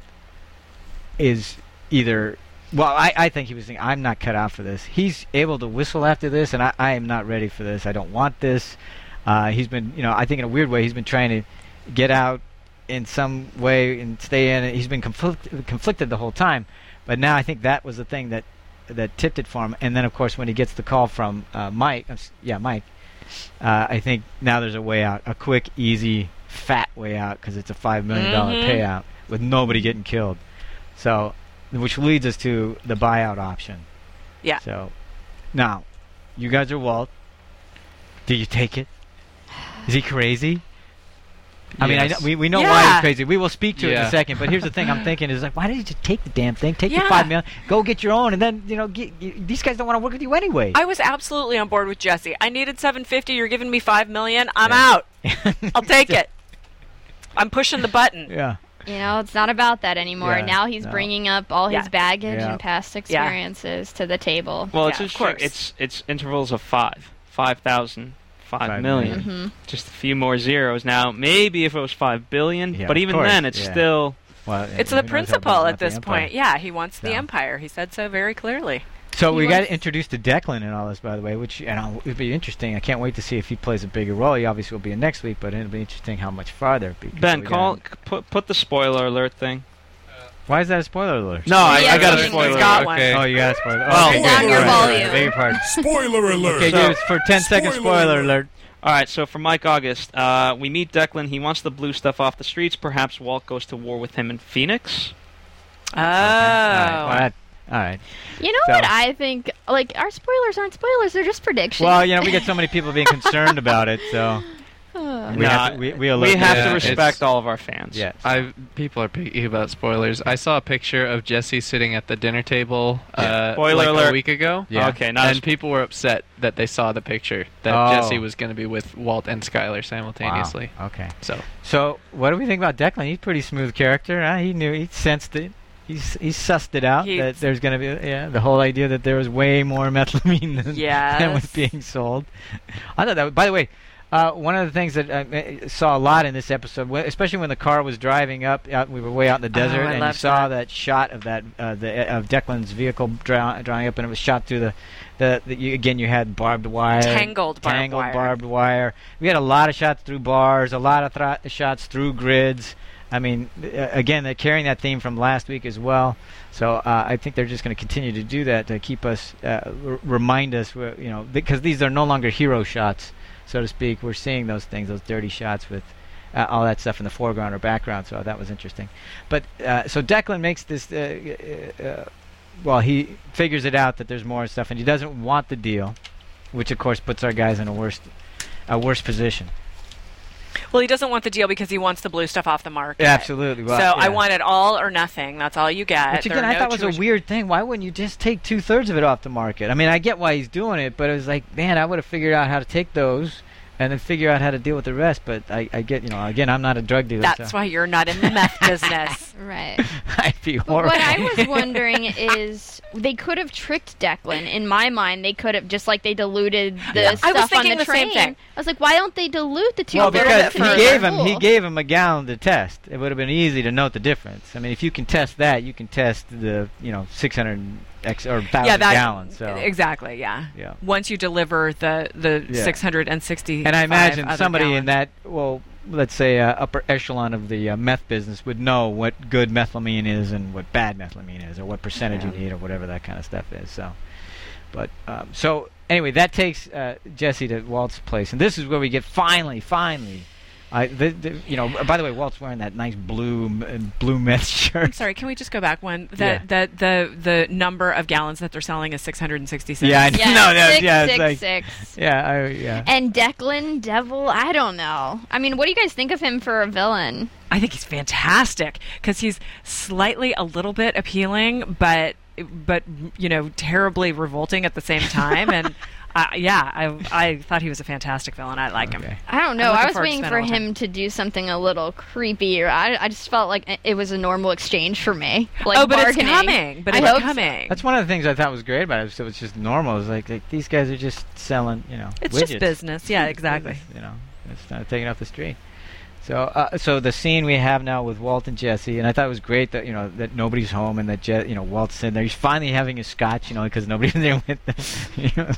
S4: is either. Well, I, I think he was thinking, I'm not cut out for this. He's able to whistle after this, and I, I am not ready for this. I don't want this. Uh, he's been, you know, I think in a weird way, he's been trying to get out in some way and stay in it. He's been conflict- conflicted the whole time, but now I think that was the thing that that tipped it for him. And then, of course, when he gets the call from uh, Mike, uh, yeah, Mike, uh, I think now there's a way out, a quick, easy, fat way out, because it's a five million dollar
S7: Mhm.
S4: payout with nobody getting killed. So, which leads us to the buyout option.
S7: Yeah.
S4: So, now, you guys are Walt. Do you take it? Is he crazy? I mean, I know,
S8: Yes.
S4: we we know why
S7: Yeah.
S4: he's crazy. We will speak to it in a
S8: Yeah.
S4: second. But here's the thing: I'm thinking is like, why did you just take the damn thing? Take your
S7: Yeah.
S4: five million, go get your own, and then you know, get, you, these guys don't want to work with you anyway.
S7: I was absolutely on board with Jesse. I needed seven fifty. You're giving me five million. I'm
S4: Yeah.
S7: out. I'll take it. I'm pushing the button.
S4: Yeah.
S6: You know, it's not about that anymore.
S4: Yeah,
S6: now he's
S4: no.
S6: bringing up all
S7: Yeah.
S6: his baggage
S4: Yeah.
S6: and past experiences to the table.
S5: Well, it's
S7: Yeah, of
S5: just
S7: course.
S5: it's it's intervals of five, five thousand, five
S4: Five
S5: million.
S6: hmm
S5: Just a few more zeros. Now, maybe if it was five billion,
S4: Yeah,
S5: but
S4: of
S5: even
S4: course,
S5: then, it's
S4: yeah.
S5: still.
S4: Well,
S7: It's
S4: who
S7: the
S4: knows how
S7: principle
S4: about
S7: at
S4: the
S7: this
S4: Empire.
S7: point. Yeah, he wants the
S4: So.
S7: empire. He said so very clearly.
S4: So
S6: He
S4: we got
S6: was-
S4: introduced to Declan and all this, by the way, which and uh, it'll be interesting. I can't wait to see if he plays a bigger role. He obviously will be in next week, but it'll be interesting how much farther. because
S5: Ben,
S4: we
S5: call
S4: got-
S5: c- put put the spoiler alert thing.
S4: Why is that a spoiler alert?
S5: No, I,
S6: Yeah,
S5: I got a
S6: he's
S5: spoiler.
S7: got
S5: alert.
S7: one.
S8: Okay.
S4: Oh, you got a spoiler.
S5: Well,
S4: okay,
S5: Turn
S4: good.
S5: down your
S4: All right,
S6: volume.
S4: Beg your pardon.
S1: Spoiler alert.
S4: Okay,
S5: So-
S4: dude, for ten seconds,
S1: Spoiler
S4: spoiler
S1: alert.
S4: alert.
S5: All right, so for Mike August, uh, we meet Declan. He wants the blue stuff off the streets. Perhaps Walt goes to war with him in Phoenix.
S7: Oh.
S4: All right. All right. All right.
S6: You know
S4: So-
S6: what I think? Like, our spoilers aren't spoilers; they're just predictions.
S4: Well, you know, we get so many people being concerned about it, so
S6: Uh,
S4: we
S5: Nah,
S4: have to, we, we,
S5: We
S4: alert
S5: have
S8: Yeah,
S5: to
S8: it's-
S5: respect all of our fans.
S4: Yes.
S8: I people are picky about spoilers. I saw a picture of Jesse sitting at the dinner table uh,
S5: Spoiler
S8: like
S5: alert.
S8: a week ago.
S4: Yeah.
S5: Okay, now
S8: And people were upset that they saw the picture that
S4: Oh.
S8: Jesse was going to be with Walt and Skyler simultaneously.
S4: Wow. Okay.
S8: So
S4: So, what do we think about Declan? He's a pretty smooth character. Huh? He knew, he sensed it. He's he sussed it out
S7: He-
S4: that there's going to be yeah the whole idea that there was way more methamphetamine than, than was
S7: Yes.
S4: being sold. I thought that. Was, by the way, uh, one of the things that I uh, saw a lot in this episode, wh- especially when the car was driving up, out, we were way out in the desert,
S7: Oh, I
S4: and you
S7: loved
S4: saw
S7: that.
S4: that shot of that uh, the of Declan's vehicle dra- drawing up, and it was shot through the the, the you, again you had barbed wire,
S7: Tangled barbed
S4: tangled
S7: wire.
S4: barbed wire. We had a lot of shots through bars, a lot of thro- shots through grids. I mean, uh, again, they're carrying that theme from last week as well. So uh, I think they're just going to continue to do that to keep us, uh, r- remind us, where, you know, because these are no longer hero shots, so to speak. We're seeing those things, those dirty shots with uh, all that stuff in the foreground or background. So that was interesting. But uh, so Declan makes this. Uh, uh, uh, well, he figures it out that there's more stuff, and he doesn't want the deal. which of course puts our guys in a worse, a worse position.
S7: Well, he doesn't want the deal because he wants the blue stuff off the market.
S4: Absolutely. Well,
S7: so
S4: yeah.
S7: I want it all or nothing. That's all you get.
S4: Which again,
S7: There are
S4: I
S7: no
S4: thought was
S7: choice-
S4: a weird thing. Why wouldn't you just take two thirds of it off the market? I mean, I get why he's doing it, but it was like, man, I would have figured out how to take those and then figure out how to deal with the rest. But I, I get, you know, again, I'm not a drug dealer.
S7: That's
S4: so
S7: why you're not in the meth business.
S6: Right.
S4: I'd be
S6: But
S4: horrible.
S6: what I was wondering is they could have tricked Declan. In my mind, they could have, just like they diluted the
S4: Yeah.
S6: stuff
S7: I was
S6: on
S7: thinking
S6: the
S7: the same
S6: train.
S7: thing.
S6: I was like, why don't they dilute the two
S4: Well,
S6: thirds
S4: because
S6: to
S4: he
S6: make
S4: gave
S6: it
S4: him he
S6: full?
S4: gave him a gallon to test. It would have been easy to note the difference. I mean, if you can test that, you can test the you know six hundred X or thousand
S7: yeah, that,
S4: gallons. So
S7: exactly. Yeah.
S4: yeah.
S7: Once you deliver the the
S4: Yeah.
S7: six hundred sixty,
S4: And I imagine
S7: other
S4: somebody
S7: gallons.
S4: in that, well, let's say uh, upper echelon of the uh, meth business would know what good methylamine is and what bad methylamine is, or what percentage
S7: Yeah.
S4: you need, or whatever that kind of stuff is. So, but um, so anyway, that takes uh, Jesse to Walt's place, and this is where we get finally, finally. I, the, the, you know. By the way, Walt's wearing that nice blue m- blue meth shirt.
S7: I'm sorry. Can we just go back one? The
S4: Yeah.
S7: the, the the number of gallons that they're selling is six hundred sixty-six.
S4: Yeah, I
S6: Yeah,
S4: know. that-
S6: six,
S4: yeah, it's
S6: six,
S4: like,
S6: six.
S4: yeah, I, yeah.
S6: And Declan, Devil, I don't know. I mean, what do you guys think of him for a villain?
S7: I think he's fantastic because he's slightly a little bit appealing, but but you know terribly revolting at the same time. And uh, yeah, I I thought he was a fantastic villain. I like
S4: Okay.
S7: him.
S6: I don't know.
S7: I'm
S6: I
S7: looking
S6: was
S7: forward to
S6: waiting
S7: spending
S6: for
S7: all the time.
S6: him to do something a little creepy, or I, I just felt like it was a normal exchange for me. Like
S7: oh, but
S6: bargaining.
S7: it's coming. But
S6: I
S7: it's
S6: hope so.
S7: coming.
S4: That's one of the things I thought was great about it. So it's just normal. It's like, like these guys are just selling, you know,
S7: It's
S4: widgets.
S7: just business. Yeah, exactly.
S4: Business, you know, it's not taking off the street. So, uh, so the scene we have now with Walt and Jesse, and I thought it was great that you know that nobody's home and that Je- you know Walt's sitting there. He's finally having his scotch, you know, because nobody's there with them. You know?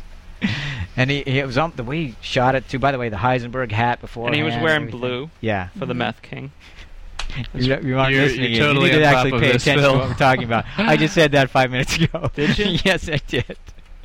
S4: And he, he it was um, the way he shot it too. By the way, the Heisenberg hat before,
S5: And he was wearing blue
S4: Yeah,
S5: for the Meth King.
S4: you, you aren't
S8: You're-
S4: listening.
S8: you're
S4: in.
S8: totally
S4: you need to
S8: on
S4: actually
S8: top of
S4: pay
S8: this,
S4: attention
S8: Phil.
S4: to what we're talking about. I just said that five minutes ago.
S5: Did you?
S4: Yes, I did.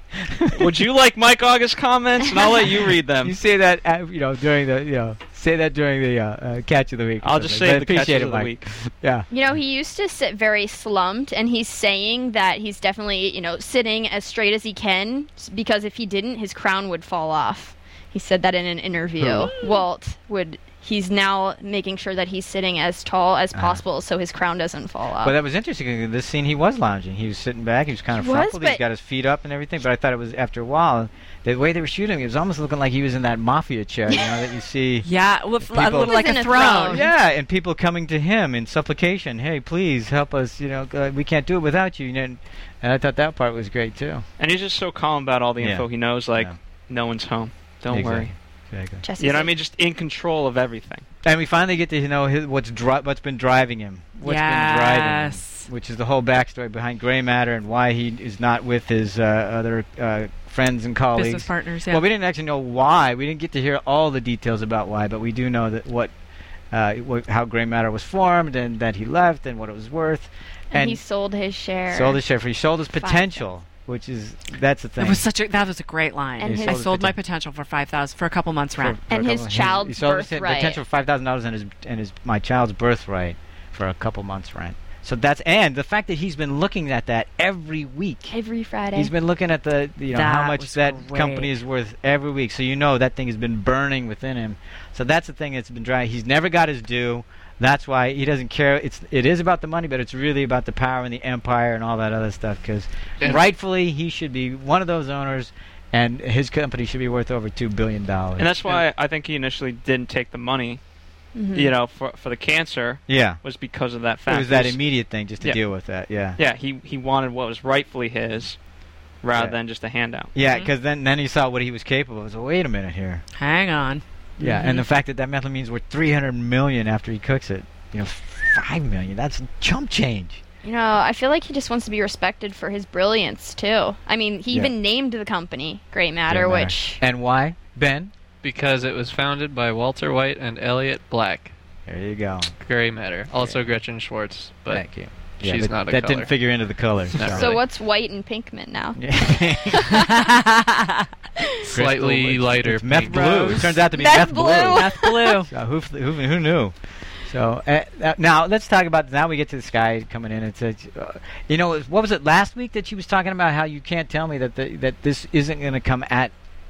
S5: Would you like Mike August comments? And I'll let you read them.
S4: You say that, uh, you know, during the, you know, say that during the uh, uh, catch of the week. or
S5: I'll just
S4: something.
S5: say
S4: But
S5: the
S4: appreciate
S5: catches
S4: it,
S5: of the
S4: Mike.
S5: week.
S4: Yeah.
S6: You know, he used to sit very slumped, and he's saying that he's definitely, you know, sitting as straight as he can, s- because if he didn't, his crown would fall off. He said that in an interview. Walt would. He's now making sure that he's sitting as tall as
S4: Uh-huh.
S6: possible so his crown doesn't fall off.
S4: But that was interesting. In this scene, he was lounging. He was sitting back. He was kind of
S6: He was,
S4: frumpled. He's
S6: but-
S4: got his feet up and everything. But I thought it was after a while, the way they were shooting him, it was almost looking like he was in that mafia chair, you know, that you see.
S7: Yeah, with
S4: People-
S7: a little like
S6: He was
S7: a
S6: in a
S7: throne.
S6: throne.
S4: Yeah, and people coming to him in supplication. Hey, please help us. You know, uh, we can't do it without you. you know, and, and I thought that part was great too.
S5: And he's just so calm about all the
S4: Yeah.
S5: info he knows, like,
S4: Yeah.
S5: no one's home. Don't
S4: Exactly.
S5: worry.
S4: Exactly.
S6: Jesse's
S5: You know what I
S6: like,
S5: mean? Just in control of everything.
S4: And we finally get to know his, what's dri- what's been driving him. What's been driving him,
S7: Yes.
S4: which is the whole backstory behind Gray Matter and why he is not with his uh, other uh, friends and colleagues.
S7: Business partners. Yeah.
S4: Well, we didn't actually know why. We didn't get to hear all the details about why, but we do know that what, uh, what how Gray Matter was formed and that he left and what it was worth.
S6: and,
S4: And
S6: he sold his share.
S4: sold his share. He sold his
S6: Five
S4: potential, which is that's the thing.
S7: It was such a that was a great line.
S6: And
S4: He
S6: his-
S7: I
S4: sold his
S7: sold my
S4: poten-
S7: potential for five thousand for a couple months
S4: for-
S7: rent.
S4: for a
S6: And his
S4: couple-
S6: child's
S4: he sold his
S6: birthright.
S4: potential for five thousand dollars and his and his my child's birthright for a couple months rent. So that's and the fact that he's been looking at that every week.
S6: Every Friday.
S4: He's been looking at the you know how
S7: That
S4: much
S7: was
S4: that
S7: great.
S4: company is worth every week. So you know that thing has been burning within him. So that's the thing that's been driving. He's never got his due. That's why he doesn't care. It's it is about the money, but it's really about the power and the empire and all that other stuff. Because
S8: Yeah.
S4: rightfully, he should be one of those owners, and his company should be worth over two billion dollars.
S5: And that's why I think he initially didn't take the money,
S6: Mhm.
S5: you know, for for the cancer,
S4: yeah,
S5: was because of that
S4: it
S5: fact.
S4: was that
S5: He
S4: immediate thing just to
S5: Yeah.
S4: deal with that. Yeah.
S5: Yeah, he, he wanted what was rightfully his rather
S4: Yeah.
S5: than just a handout.
S4: Yeah,
S7: Mhm.
S4: because then, then he saw what he was capable of. So wait a minute here.
S7: Hang on.
S4: Yeah,
S7: Mhm.
S4: and the fact that that methylamine's worth three hundred million after he cooks it. You know, five million. That's chump change.
S6: You know, I feel like he just wants to be respected for his brilliance too. I mean, he
S4: Yeah.
S6: even named the company Great Matter,
S4: Gray Matter.
S6: which
S4: And why, Ben?
S8: Because it was founded by Walter White and Elliot Black.
S4: There you go.
S8: Gray Matter. Also Gretchen Schwartz, but
S4: Thank you.
S8: she's
S4: that,
S8: not a
S4: that
S8: color.
S4: didn't figure into the color.
S8: Not
S6: so
S8: really.
S6: what's White and Pinkman now?
S8: slightly
S4: Crystal-
S8: lighter.
S4: It's meth
S8: pink.
S4: blue.
S7: Rose.
S4: It turns out to be
S6: Meth
S4: meth blue.
S6: blue.
S7: Meth blue.
S4: So who, who, who knew? So uh, uh, now let's talk about. Now we get to this guy coming in. It's a, uh, you know, what was it last week that she was talking about how you can't tell me that the, that this isn't going to come at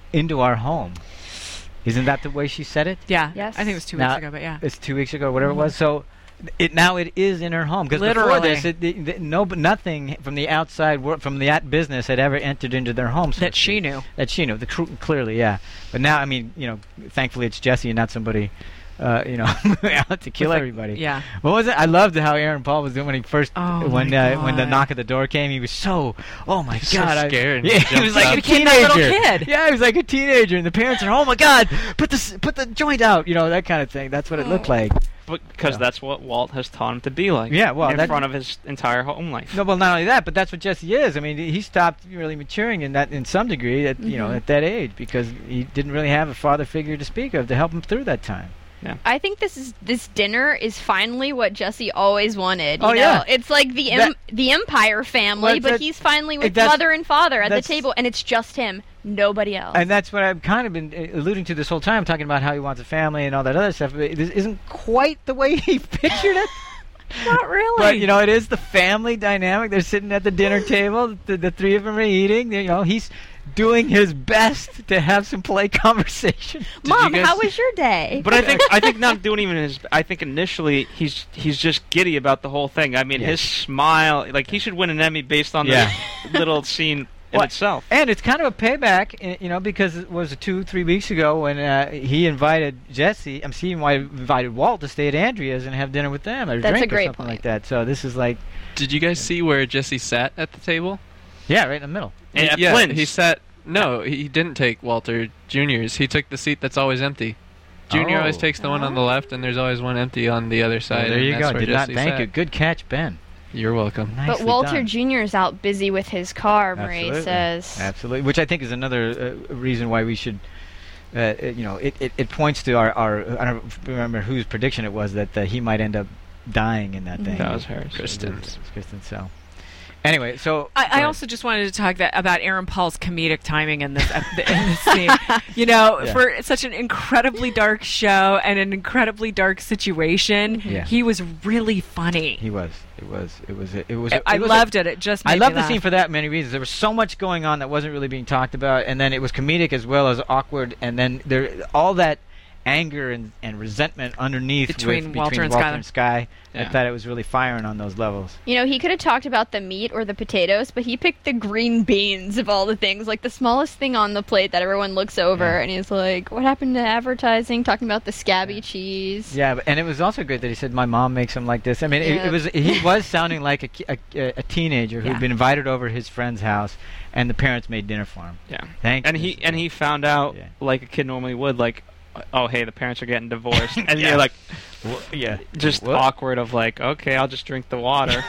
S4: into our home. Isn't that the way she said it?
S7: Yeah.
S6: Yes.
S7: I think it was two
S4: Now,
S7: weeks ago, but yeah.
S4: It's two weeks ago, whatever it was. So it now it is in her home because before
S7: Literally.
S4: this, it, it, it- no, nothing from the outside world, from that business had ever entered into their home. so
S7: That
S4: to
S7: she
S4: speak.
S7: knew.
S4: That she knew. The cr- clearly, yeah. But now, I mean, you know, thankfully it's Jesse and not somebody, uh, you know, out to kill
S7: With, like,
S4: everybody.
S7: Yeah.
S4: What was it? I loved how Aaron Paul was doing when he first,
S7: Oh,
S4: when
S7: my
S4: uh, when the
S7: God.
S4: knock at the door came. He was so, oh my
S8: so
S4: God, I-
S8: scared.
S4: Yeah,
S8: He
S4: he was
S8: jumped
S4: like
S8: up.
S4: a
S7: He became that
S4: teenager.
S7: little kid.
S4: Yeah, he was like a teenager, and the parents are, oh my God, put the put the joint out, you know, that kind of thing. That's what it looked like.
S5: Because
S4: Yeah.
S5: that's what Walt has taught him to be like.
S4: Yeah, well,
S5: in
S4: that-
S5: front of his entire home life.
S4: No, well, not only that, but that's what Jesse is. I mean, he stopped really maturing in that, in some degree, at you know,
S6: Mhm.
S4: at that age, because he didn't really have a father figure to speak of to help him through that time.
S6: I think this is this dinner is finally what Jesse always wanted. You
S4: Oh,
S6: know?
S4: yeah.
S6: It's like the
S4: That-
S6: em- the Empire family,
S4: Well,
S6: but
S4: that-
S6: he's finally
S4: it-
S6: with
S4: that's-
S6: mother and father at the
S4: that's-
S6: table, and it's just him, nobody else.
S4: And that's what I've kind of been uh, alluding to this whole time, talking about how he wants a family and all that other stuff. But this isn't quite the way he pictured it.
S7: Not really.
S4: But you know, it is the family dynamic. They're sitting at the dinner table. The, the three of them are eating. You know, he's doing his best to have some polite conversation.
S6: Mom,
S5: guys-
S6: how was your day?
S5: But I think I think not doing even his. I think initially he's he's just giddy about the whole thing. I mean,
S4: Yeah.
S5: his smile, like he should win an Emmy based on
S4: Yeah.
S5: the little scene in
S4: Well,
S5: itself.
S4: And it's kind of a payback, uh, you know, because it was two, three weeks ago when uh, he invited Jesse. I'm seeing why he invited Walt to stay at Andrea's and have dinner with them, or
S6: That's a
S4: drink or
S6: great
S4: something
S6: point.
S4: like that. So this is like,
S8: Did you guys see where Jesse sat at the table?
S4: yeah, right in the middle.
S5: And at
S8: yeah,
S5: Flynn's.
S8: he sat. No, he didn't take Walter Junior's. He took the seat that's always empty. Junior
S4: Oh.
S8: always takes the one on the left, and there's always one empty on the other
S4: Well,
S8: side.
S4: there
S8: and
S4: you
S8: that's
S4: go.
S8: where
S4: Did not
S8: Jesse
S4: thank
S8: sat.
S4: you. Good catch, Ben.
S8: You're welcome.
S6: But
S4: Nicely
S6: Walter
S4: done.
S6: Junior's out busy with his car, Marie
S4: Absolutely.
S6: says.
S4: Absolutely, which I think is another uh, reason why we should, uh, uh, you know, it, it, it points to our, our, I don't remember whose prediction it was that uh, he might end up dying in that
S6: Mhm.
S4: thing.
S5: That was hers.
S8: Kristen.
S4: It was Kristen, so. Anyway, so.
S7: I, I
S4: go
S7: also just wanted to talk that about Aaron Paul's comedic timing in this ep- in this scene. You know,
S4: Yeah.
S7: for such an incredibly dark show and an incredibly dark situation,
S4: Yeah.
S7: he was really funny.
S4: He was. It was. It was. It was.
S7: I,
S4: it
S7: I
S4: was a-
S7: loved it. It just made
S4: I love
S7: me
S4: the
S7: laugh.
S4: scene for that many reasons. There was so much going on that wasn't really being talked about, and then it was comedic as well as awkward, and then there all that anger and, and resentment underneath
S7: Between
S4: with,
S7: Walter
S4: between
S7: and
S4: Walter
S7: Skylar.
S4: and Sky. I
S8: Yeah.
S4: thought it was really firing on those levels.
S6: You know, he could have talked about the meat or the potatoes, but he picked the green beans of all the things, like the smallest thing on the plate that everyone looks over,
S4: Yeah.
S6: and he's like, what happened to advertising? Talking about the scabby cheese.
S4: Yeah, but, and it was also great that he said, "My mom makes them like this." I mean, it,
S6: Yeah.
S4: it was he was sounding like a, ki- a, a teenager who'd
S7: Yeah.
S4: been invited over to his friend's house, and the parents made dinner for him.
S5: Yeah.
S4: Thank
S5: And he and he found out
S4: Yeah.
S5: like a kid normally would, like, oh hey, the parents are getting divorced, and
S4: Yeah.
S5: you're like
S4: yeah,
S5: just
S4: What?
S5: awkward of like, okay, I'll just drink the water.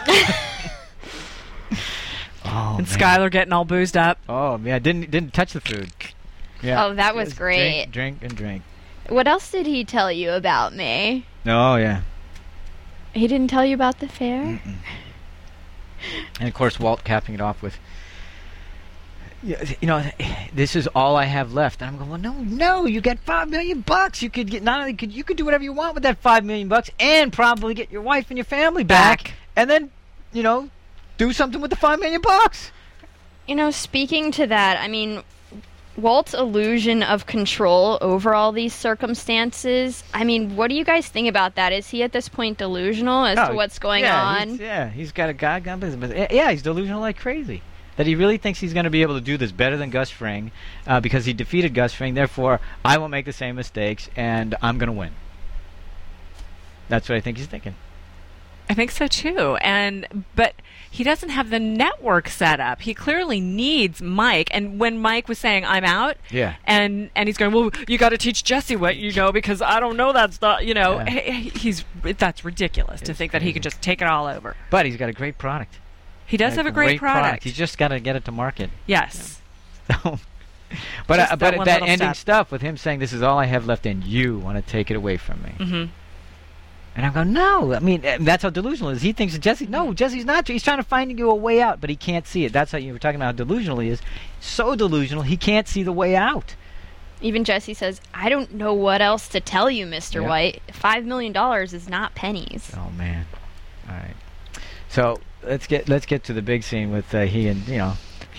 S4: Oh,
S7: And
S4: man.
S7: Skylar getting all boozed up.
S4: Oh yeah, didn't didn't touch the food. Yeah.
S6: Oh, that was
S4: Just
S6: great.
S4: Drink, drink and drink.
S6: What else did he tell you about me?
S4: Oh yeah.
S6: He didn't tell you about the fair?
S4: Mm-mm. And of course, Walt capping it off with, "Yeah, you know, this is all I have left." And I'm going, well, no, no, you got five million bucks. You could get not only could you could do whatever you want with that five million bucks, and probably get your wife and your family back,
S7: Back.
S4: and then, you know, do something with the five million bucks.
S6: You know, speaking to that, I mean, Walt's illusion of control over all these circumstances. I mean, what do you guys think about that? Is he at this point delusional as to
S4: Oh,
S6: what's going
S4: yeah,
S6: on?
S4: He's, yeah, he's got a god gun business, but yeah, he's delusional like crazy. That he really thinks he's going to be able to do this better than Gus Fring, uh, because he defeated Gus Fring. Therefore, I won't make the same mistakes, and I'm going to win. That's what I think he's thinking.
S7: I think so too. And but he doesn't have the network set up. He clearly needs Mike. And when Mike was saying, "I'm out,"
S4: Yeah.
S7: and and he's going, "Well, you got to teach Jesse what you know because I don't know that stuff." You know,
S4: Yeah.
S7: he- he- he's that's ridiculous to
S4: It's
S7: think that he
S4: crazy.
S7: can just take it all over.
S4: But he's got a great product.
S7: He does have a great, product.
S4: He's just got to get it to market.
S7: Yes.
S4: So, but
S7: Just
S4: uh,
S7: that
S4: but
S7: one
S4: that
S7: little
S4: ending
S7: step.
S4: stuff with him saying, "This is all I have left, and you want to take it away from me,"
S7: hmm
S4: and I'm going, "No." I mean, uh, that's how delusional he is. He thinks that Jesse. No, Jesse's not. He's trying to find you a way out, but he can't see it. That's how you were talking about how delusional he is. So delusional, he can't see the way out.
S6: Even Jesse says, I don't know what else to tell you, Mister
S4: Yeah.
S6: White. Five million dollars is not pennies.
S4: Oh man. All right. So let's get let's get to the big scene with uh, he and you know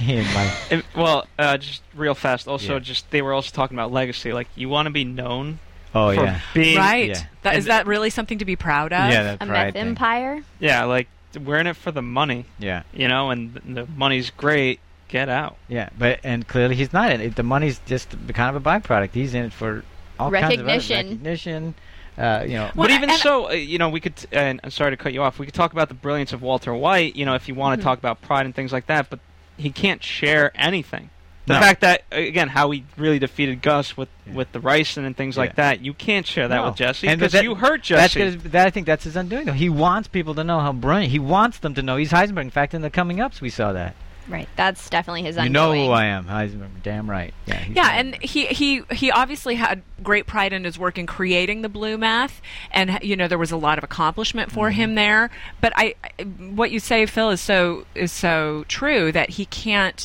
S4: He and Mike.
S5: It- well, uh, just real fast. Also,
S4: Yeah.
S5: just they were also talking about legacy. Like you want to be known
S4: Oh
S5: for
S4: yeah.
S5: being
S7: Right.
S4: Yeah.
S7: That, is
S5: And-
S7: that really something to be proud of?
S4: Yeah, that
S6: A
S4: pride
S6: meth
S4: thing.
S6: empire.
S5: Yeah, like we're in it for the money,
S4: Yeah.
S5: you know, and th- the money's great. Get out.
S4: Yeah, but and clearly he's not in it. The money's just kind of a byproduct. He's in it for all kinds of other
S6: Recognition.
S4: recognition. Uh, you know,
S7: Well,
S5: but even
S7: and-
S5: so, uh, you know, we could. T- and I'm sorry to cut you off. We could talk about the brilliance of Walter White. You know, if you want to
S6: Mhm.
S5: talk about pride and things like that, but he can't share anything. The
S4: No.
S5: fact that uh, again, how he really defeated Gus with
S4: Yeah.
S5: with the ricin and things
S4: Yeah.
S5: like that, you can't share that
S4: No.
S5: with Jesse
S4: And
S5: because
S4: that-
S5: you hurt
S4: That's
S5: Jesse.
S4: 'cause- that I think that's his undoing. Though he wants people to know how brilliant. He wants them to know he's Heisenberg. In fact, in the coming ups, we saw that.
S6: Right. That's definitely his
S4: You
S6: undoing.
S4: know who I am, Heisenberg. Damn right. Yeah. he's
S7: Yeah,
S4: Heisenberg.
S7: and he, he he obviously had great pride in his work in creating the blue meth, and you know there was a lot of accomplishment for
S4: Mm-hmm.
S7: him there. But I, I- what you say, Phil, is so is so true that he can't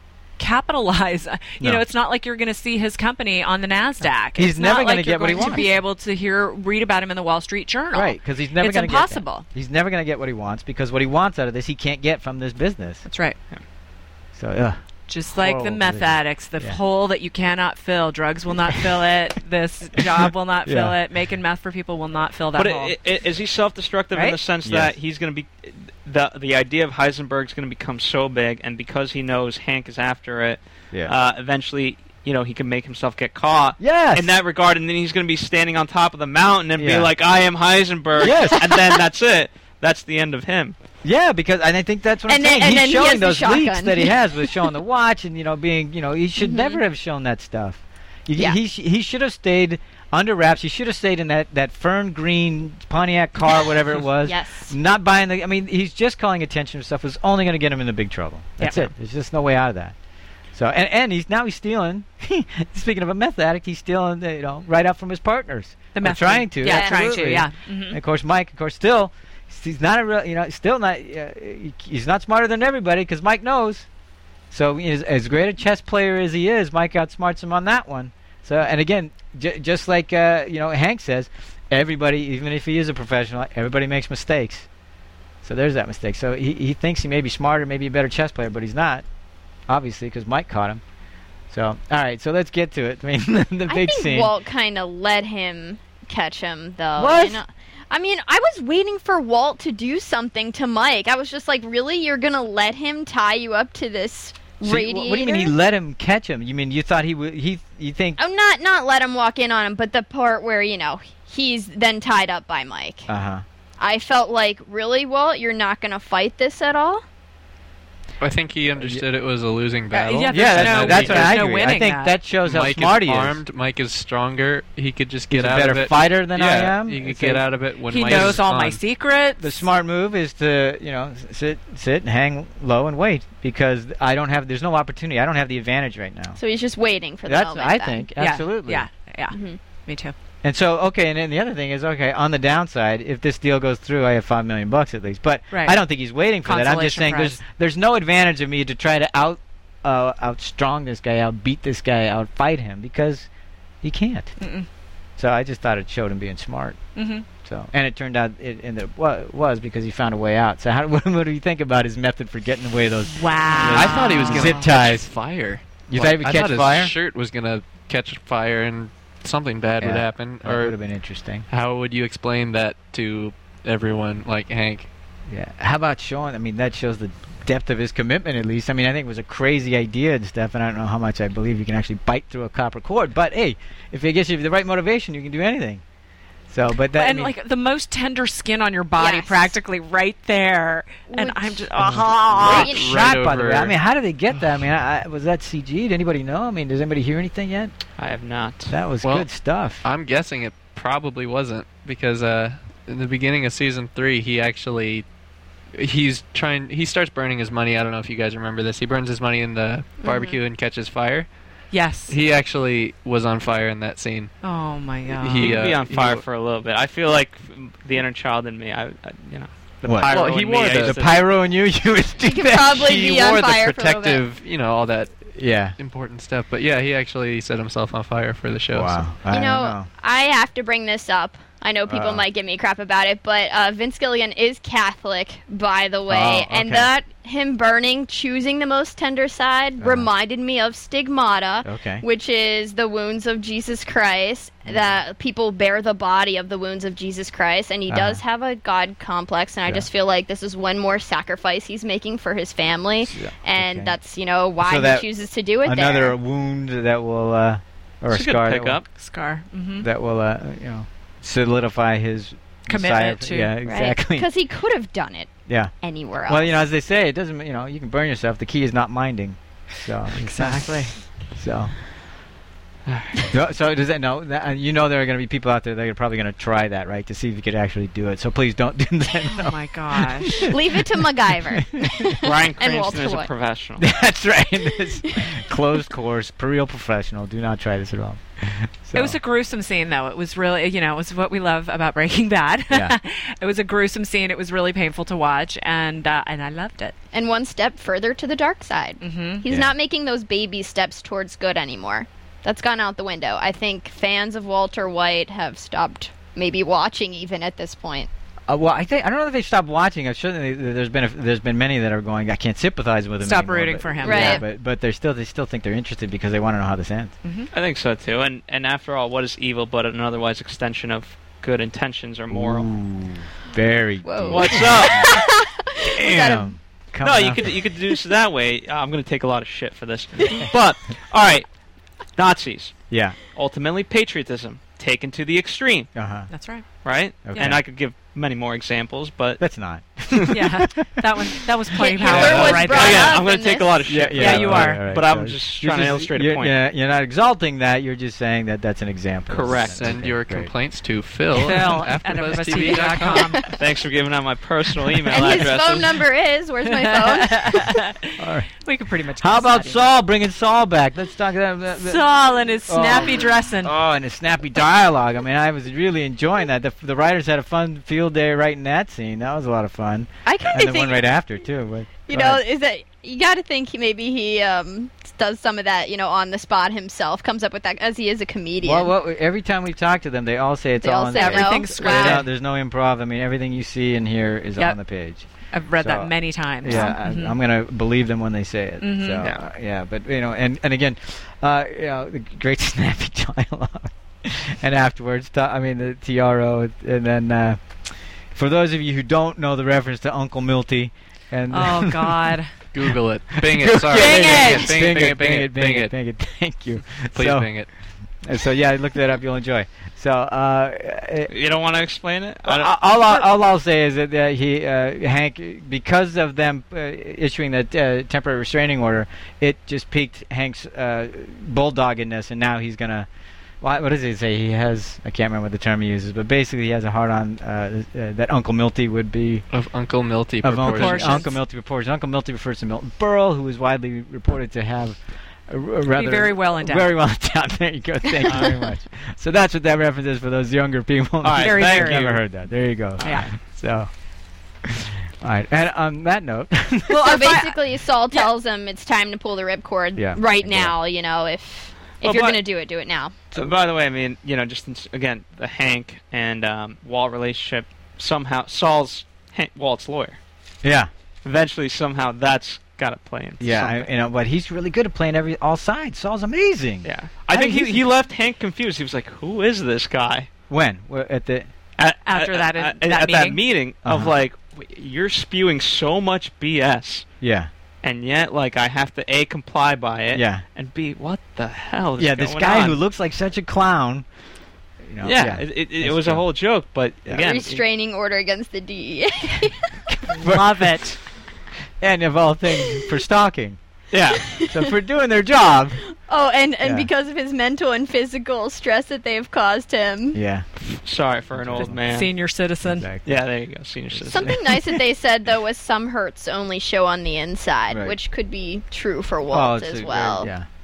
S7: capitalize. You
S4: No.
S7: know, it's not like you're going to see his company on the NASDAQ.
S4: He's
S7: It's
S4: never
S7: not
S4: gonna
S7: like
S4: get
S7: you're
S4: what he
S7: going to be
S4: wants.
S7: able to hear read about him in the Wall Street Journal.
S4: Right, because he's never
S7: It's
S4: going to
S7: impossible.
S4: get that. He's never going to get what he wants because what he wants out of this, he can't get from this business.
S7: That's right.
S4: So, ugh.
S7: Just like the
S4: Horrible
S7: meth
S4: position.
S7: addicts, the
S4: Yeah.
S7: hole that you cannot fill. Drugs will not fill it. This job will not fill
S4: Yeah.
S7: it. Making meth for people will not fill that
S5: But
S7: hole.
S5: i i is he self-destructive in
S7: Right?
S5: the sense
S4: Yes.
S5: that he's going to be the the idea of Heisenberg's going to become so big, and because he knows Hank is after it,
S4: Yeah.
S5: uh, eventually, you know, he can make himself get caught.
S4: Yes.
S5: In that regard, and then he's going to be standing on top of the mountain and
S4: Yeah.
S5: be like, "I am Heisenberg."
S4: Yes.
S5: And then that's it. That's the end of him.
S4: Yeah, because and I think that's what
S6: And
S4: I'm
S6: then-
S4: saying.
S6: and
S4: He's
S6: then he
S4: showing
S6: has the
S4: those leaks
S6: shotgun.
S4: that he has with showing the watch and you know being you know he should
S6: Mhm.
S4: never have shown that stuff. You,
S6: Yeah.
S4: He sh- he should have stayed under wraps. He should have stayed in that, that fern green Pontiac car, whatever it was.
S6: Yes.
S4: Not buying the. I mean, he's just calling attention to stuff. Was only going to get him into big trouble. That's
S7: Yeah.
S4: it. There's just no way out of that. So and and he's now he's stealing. Speaking of a meth addict, he's stealing you know right up from his partners.
S7: the
S4: Or
S7: meth
S4: trying to.
S7: Yeah, trying to.
S4: absolutely.
S7: Yeah. Mhm.
S4: And of course, Mike, of course, still, he's not a real, you know, still not, uh, he- he's not smarter than everybody because Mike knows. So as, as great a chess player as he is, Mike outsmarts him on that one. So, and again, j- just like, uh, you know, Hank says, everybody, even if he is a professional, everybody makes mistakes. So there's that mistake. So he, he thinks he may be smarter, maybe a better chess player, but he's not, obviously, because Mike caught him. So, all right, so let's get to it. I mean, the
S6: I
S4: big
S6: think
S4: scene.
S6: Walt kind of let him catch him, though.
S4: What?
S6: You know? I mean, I was waiting for Walt to do something to Mike. I was just like, really? You're going to let him tie you up to this
S4: So, wh-
S6: radiator?
S4: what do you mean he let him catch him? You mean you thought he would, he, you think,
S6: Oh, not not let him walk in on him, but the part where, you know, he's then tied up by Mike.
S4: uh-huh.
S6: I felt like, really, Walt? You're not going to fight this at all?
S8: I think he understood it was a losing
S7: Uh,
S8: battle.
S7: yeah,
S4: Yeah,
S7: There's
S4: that's,
S7: no-
S4: that's what
S7: there's
S4: I
S7: no
S4: agree. I
S7: winning
S4: think
S7: that.
S4: that shows how
S8: Mike
S4: smart
S8: is
S4: he is.
S8: armed. Mike is stronger. He could just get
S4: He's a
S8: out
S4: better
S8: of it.
S4: fighter than I
S8: yeah,
S4: am.
S8: He could
S4: It's
S8: get
S4: a-
S8: out of it when
S7: He
S8: Mike
S7: knows
S8: is
S7: all my
S8: on.
S7: secrets.
S4: The smart move is to, you know, s- sit, sit, and hang low and wait because I don't have. There's no opportunity. I don't have the advantage right now.
S6: So he's just waiting for the
S4: That's,
S6: moment
S4: I
S6: then.
S4: think,
S7: Yeah,
S4: absolutely.
S7: Yeah, yeah.
S6: Mhm.
S7: Me too.
S4: And so, okay, and then the other thing is, okay, on the downside, if this deal goes through, I have five million bucks at least. But
S7: Right.
S4: I don't think he's waiting for that. I'm just
S7: Consolation
S4: saying,
S7: prize.
S4: there's there's no advantage of me to try to out uh, out strong this guy, out beat this guy, out fight him because he can't.
S7: Mm-mm.
S4: So I just thought it showed him being smart.
S7: Mm-hmm.
S4: So and it turned out it and it wa- was because he found a way out. So how what, what do you think about his method for getting away those?
S7: Wow.
S8: I thought he was going to
S4: Zip ties.
S8: fire.
S4: You
S8: Like,
S4: thought he would
S8: I
S4: catch
S8: thought his
S4: fire?
S8: shirt was going to catch fire and something bad would
S4: Yeah,
S8: happen.
S4: That would
S8: Or
S4: have been interesting.
S8: how would you explain that to everyone like Hank?
S4: Yeah. How about showing? I mean, that shows the depth of his commitment, at least. I mean, I think it was a crazy idea and stuff, and I don't know how much I believe you can actually bite through a copper cord. But hey, if it gets you the right motivation, you can do anything. So, but that I
S7: and
S4: mean,
S7: like the most tender skin on your body,
S6: Yes.
S7: practically right there. And
S6: Which-
S7: I'm just,
S4: great
S7: ah.
S6: Right
S4: shot, by the way.
S8: over-
S4: I mean, how did they get that? I mean, I, I, was that C G'd? Anybody know? I mean, does anybody hear anything yet?
S5: I have not.
S4: That was
S8: Well,
S4: good stuff.
S8: I'm guessing it probably wasn't because uh, in the beginning of season three, he actually he's trying. He starts burning his money. I don't know if you guys remember this. He burns his money in the barbecue and catches fire.
S7: Yes.
S8: He actually was on fire in that scene.
S7: Oh my god.
S8: He,
S5: He could be
S8: uh,
S5: on
S8: he
S5: fire
S8: wa-
S5: for a little bit. I feel like the inner child in me, I, I you know, the
S4: What?
S5: pyro
S8: Well, he
S5: in
S8: wore
S5: me, I
S8: the-
S4: The
S5: used to-
S4: pyro and you, you would do
S6: You could
S4: that.
S6: probably
S8: he
S6: be on
S8: wore
S6: fire
S8: the
S6: for a little bit.
S8: protective, you know, all that
S4: Yeah.
S8: important stuff. But yeah, he actually set himself on fire for the show.
S4: Wow. I
S6: You
S4: don't
S6: know,
S4: know.
S6: I have to bring this up. I know people
S4: Uh-oh.
S6: might give me crap about it, but uh, Vince Gilligan is Catholic, by the way,
S4: Oh,
S6: and
S4: okay.
S6: that him burning, choosing the most tender side,
S4: Uh-huh.
S6: reminded me of stigmata,
S4: Okay.
S6: which is the wounds of Jesus Christ. That people bear the body of the wounds of Jesus Christ, and he
S4: Uh-huh.
S6: does have a God complex, and I
S4: Yeah.
S6: just feel like this is one more sacrifice he's making for his family,
S4: Yeah,
S6: and
S4: okay.
S6: that's you know why
S4: So that-
S6: he chooses to do it
S4: Another
S6: there.
S4: wound that will, uh, or a
S5: It's a good
S4: scar that
S5: pickup.
S7: Scar. hmm
S4: will, that will, uh, you know, solidify his
S7: Commitment
S4: Messiah-
S7: to-
S4: Yeah,
S6: Right?
S4: exactly.
S6: Because he could have done it
S4: Yeah.
S6: anywhere else.
S4: Well, you know, as they say, it doesn't. You know, you can burn yourself. The key is not minding. So
S8: Exactly.
S4: So. No, so does that no? That, uh, you know there are going to be people out there that are probably going to try that, right, to see if you could actually do it. So please don't do that.
S7: Oh
S4: No.
S7: my gosh.
S6: Leave it to MacGyver.
S5: Brian
S6: And
S5: Cranston
S6: Walter
S5: is a
S6: White.
S5: professional.
S4: That's right. This closed course, per real professional. Do not try this at all. So.
S7: It was a gruesome scene, though. It was really, you know, it was what we love about Breaking Bad.
S4: Yeah.
S7: It was a gruesome scene. It was really painful to watch, and uh, and I loved it.
S6: And one step further to the dark side.
S7: Mm-hmm.
S6: He's
S4: Yeah.
S6: not making those baby steps towards good anymore. That's gone out the window. I think fans of Walter White have stopped maybe watching even at this point.
S4: Uh, well, I think I don't know if they stopped watching. I'm sure that there's been a, there's been many that are going. I can't sympathize with him.
S7: Stop
S4: anymore,
S7: rooting
S4: but-
S7: for him.
S6: Right.
S4: Yeah, but but they still they still think they're interested because they want to know how this ends.
S5: I think so too. And and after all, what is evil but an otherwise extension of good intentions or moral?
S4: Ooh, very.
S6: Whoa.
S4: deep.
S5: What's up?
S4: Damn.
S5: No,
S4: Coming
S5: you
S4: off-
S5: could you could deduce it that way. Uh, I'm going to take a lot of shit for this, but all right, Nazis.
S4: Yeah.
S5: Ultimately, patriotism taken to the extreme,
S4: Uh huh.
S7: That's right.
S5: right?
S4: Okay.
S5: And I could give many more examples, but
S4: That's not.
S7: Yeah, that one that was plenty
S6: Hitler
S7: powerful
S6: was
S7: right
S6: brought
S7: there.
S5: again,
S6: up
S5: I'm going
S6: in
S5: to take
S6: this.
S5: a lot of shit. for
S7: Yeah,
S5: that.
S7: you
S4: all
S7: are.
S4: right, all right.
S5: But I'm
S4: So
S5: just
S4: you're
S5: trying to illustrate a
S4: you're-
S5: point.
S4: Yeah, you're not exalting that. You're just saying that that's an example.
S5: Correct.
S8: Send
S4: Okay,
S8: your
S4: great.
S8: complaints to Phil,
S7: Phil
S8: at
S7: at
S8: AfterBuzzTV
S7: AfterBuzzTV T V dot com.
S5: Thanks for giving out my personal email
S6: And his
S5: addresses.
S6: phone number is, where's my phone?
S4: All right.
S7: We could pretty much.
S4: How
S7: guess
S4: about
S7: that
S4: Saul? Bringing Saul back. Let's talk about that.
S7: even. Saul and his snappy
S4: Oh.
S7: dressing.
S4: Oh, and the snappy dialogue. I mean, I was really enjoying that. The, the writers had a fun field day writing that scene. That was a lot of fun.
S6: I kind
S4: And
S6: of
S4: the
S6: think,
S4: one right after too. But
S6: you
S4: go
S6: know,
S4: ahead.
S6: is that you got to think he, maybe he um, does some of that, you know, on the spot himself, comes up with that as he is a comedian.
S4: Well, well, every time we talk to them, they all say it's
S6: They
S4: all
S6: all
S4: on
S6: say
S4: the
S6: no.
S7: Everything's
S4: Straight
S7: scripted.
S4: out, there's no improv. I mean, everything you see and hear is
S7: Yep.
S4: on the page.
S7: I've read
S4: So,
S7: that many times.
S4: Yeah,
S7: Mhm.
S4: I, I'm gonna believe them when they say it.
S7: Mhm.
S4: So
S5: Yeah.
S4: uh, yeah, but you know, and and again, uh, you know, the great snappy dialogue, and afterwards, t- I mean the T R O, and then uh, for those of you who don't know the reference to Uncle Milty, and
S7: Oh God.
S8: Google it. Bing it. Sorry.
S7: Bing it!
S8: Bing, bing it. Bing it.
S4: bing
S8: Bing
S4: it,
S8: it.
S4: bing it. Thank you.
S8: Please
S4: so,
S8: bing it.
S4: and so yeah, look that up. You'll enjoy. So uh, uh,
S5: You don't want to explain it? I don't,
S4: all, all, all I'll say is that uh, he, uh, Hank, because of them uh, issuing that uh, temporary restraining order, it just piqued Hank's uh, bulldoggedness, and now he's gonna. What, what does he say? He has. I can't remember the term he uses, but basically he has a hard on uh, uh, that Uncle Milty would be.
S8: Of Uncle Milty
S4: Of Uncle,
S8: proportions.
S4: Uncle Milty proportions. Uncle Milty refers to Milton Berle, who is widely reported to have. A, a rather
S7: very well endowed.
S4: Very well endowed. There you go. Thank you very much. So that's what that reference is for those younger people.
S5: All right,
S7: Very,
S5: thank
S7: very.
S5: you.
S4: Never heard that. There you go.
S7: Yeah.
S4: So, all right. And on that note,
S7: Well,
S6: so
S7: if I-
S6: basically, Saul tells him it's time to pull the ripcord
S4: Yeah.
S6: right
S4: Yeah.
S6: now. You know, if if
S5: Well,
S6: you're
S5: but-
S6: going to do it, do it now.
S5: So, by the way, I mean, you know, just in, again, the Hank and um, Walt relationship. Somehow, Saul's Hank, Walt's lawyer.
S4: yeah,
S5: Eventually, somehow, that's got to play in.
S4: yeah.
S5: something.
S4: I, you know, but he's really good at playing every all sides. Saul's amazing.
S5: Yeah, I
S4: I
S5: think
S4: mean,
S5: he,
S4: he's-
S5: he left Hank confused. He was like, "Who is this guy?"
S4: When? Where- At the.
S5: At,
S7: After
S5: at,
S7: that-
S5: at,
S7: that
S5: at that
S7: meeting?
S5: meeting of
S4: Uh-huh.
S5: like, "Wait, you're spewing so much B S,
S4: Yeah.
S5: and yet like I have to A, comply by it,
S4: Yeah.
S5: and B, what the hell? Is
S4: Yeah. This
S5: going
S4: guy
S5: on?
S4: who looks like such a clown. You know,
S5: yeah, it, it, it
S4: That's
S5: was a
S4: true.
S5: whole joke, but
S4: Yeah.
S5: again,
S6: Restraining order against the D E A.
S7: Love it.
S4: And of all things, for stalking.
S5: yeah,
S4: So for doing their job.
S6: Oh, and, and
S4: Yeah.
S6: because of his mental and physical stress that they've caused him.
S4: Yeah.
S5: sorry for an old man.
S7: Senior citizen.
S4: Exactly.
S5: Yeah, there you go, senior citizen.
S6: Something nice that they said though was some hurts only show on the inside,
S4: Right.
S6: which could be true for
S4: Oh,
S6: Walt
S4: it's
S6: as
S4: a
S6: well.
S4: very- yeah.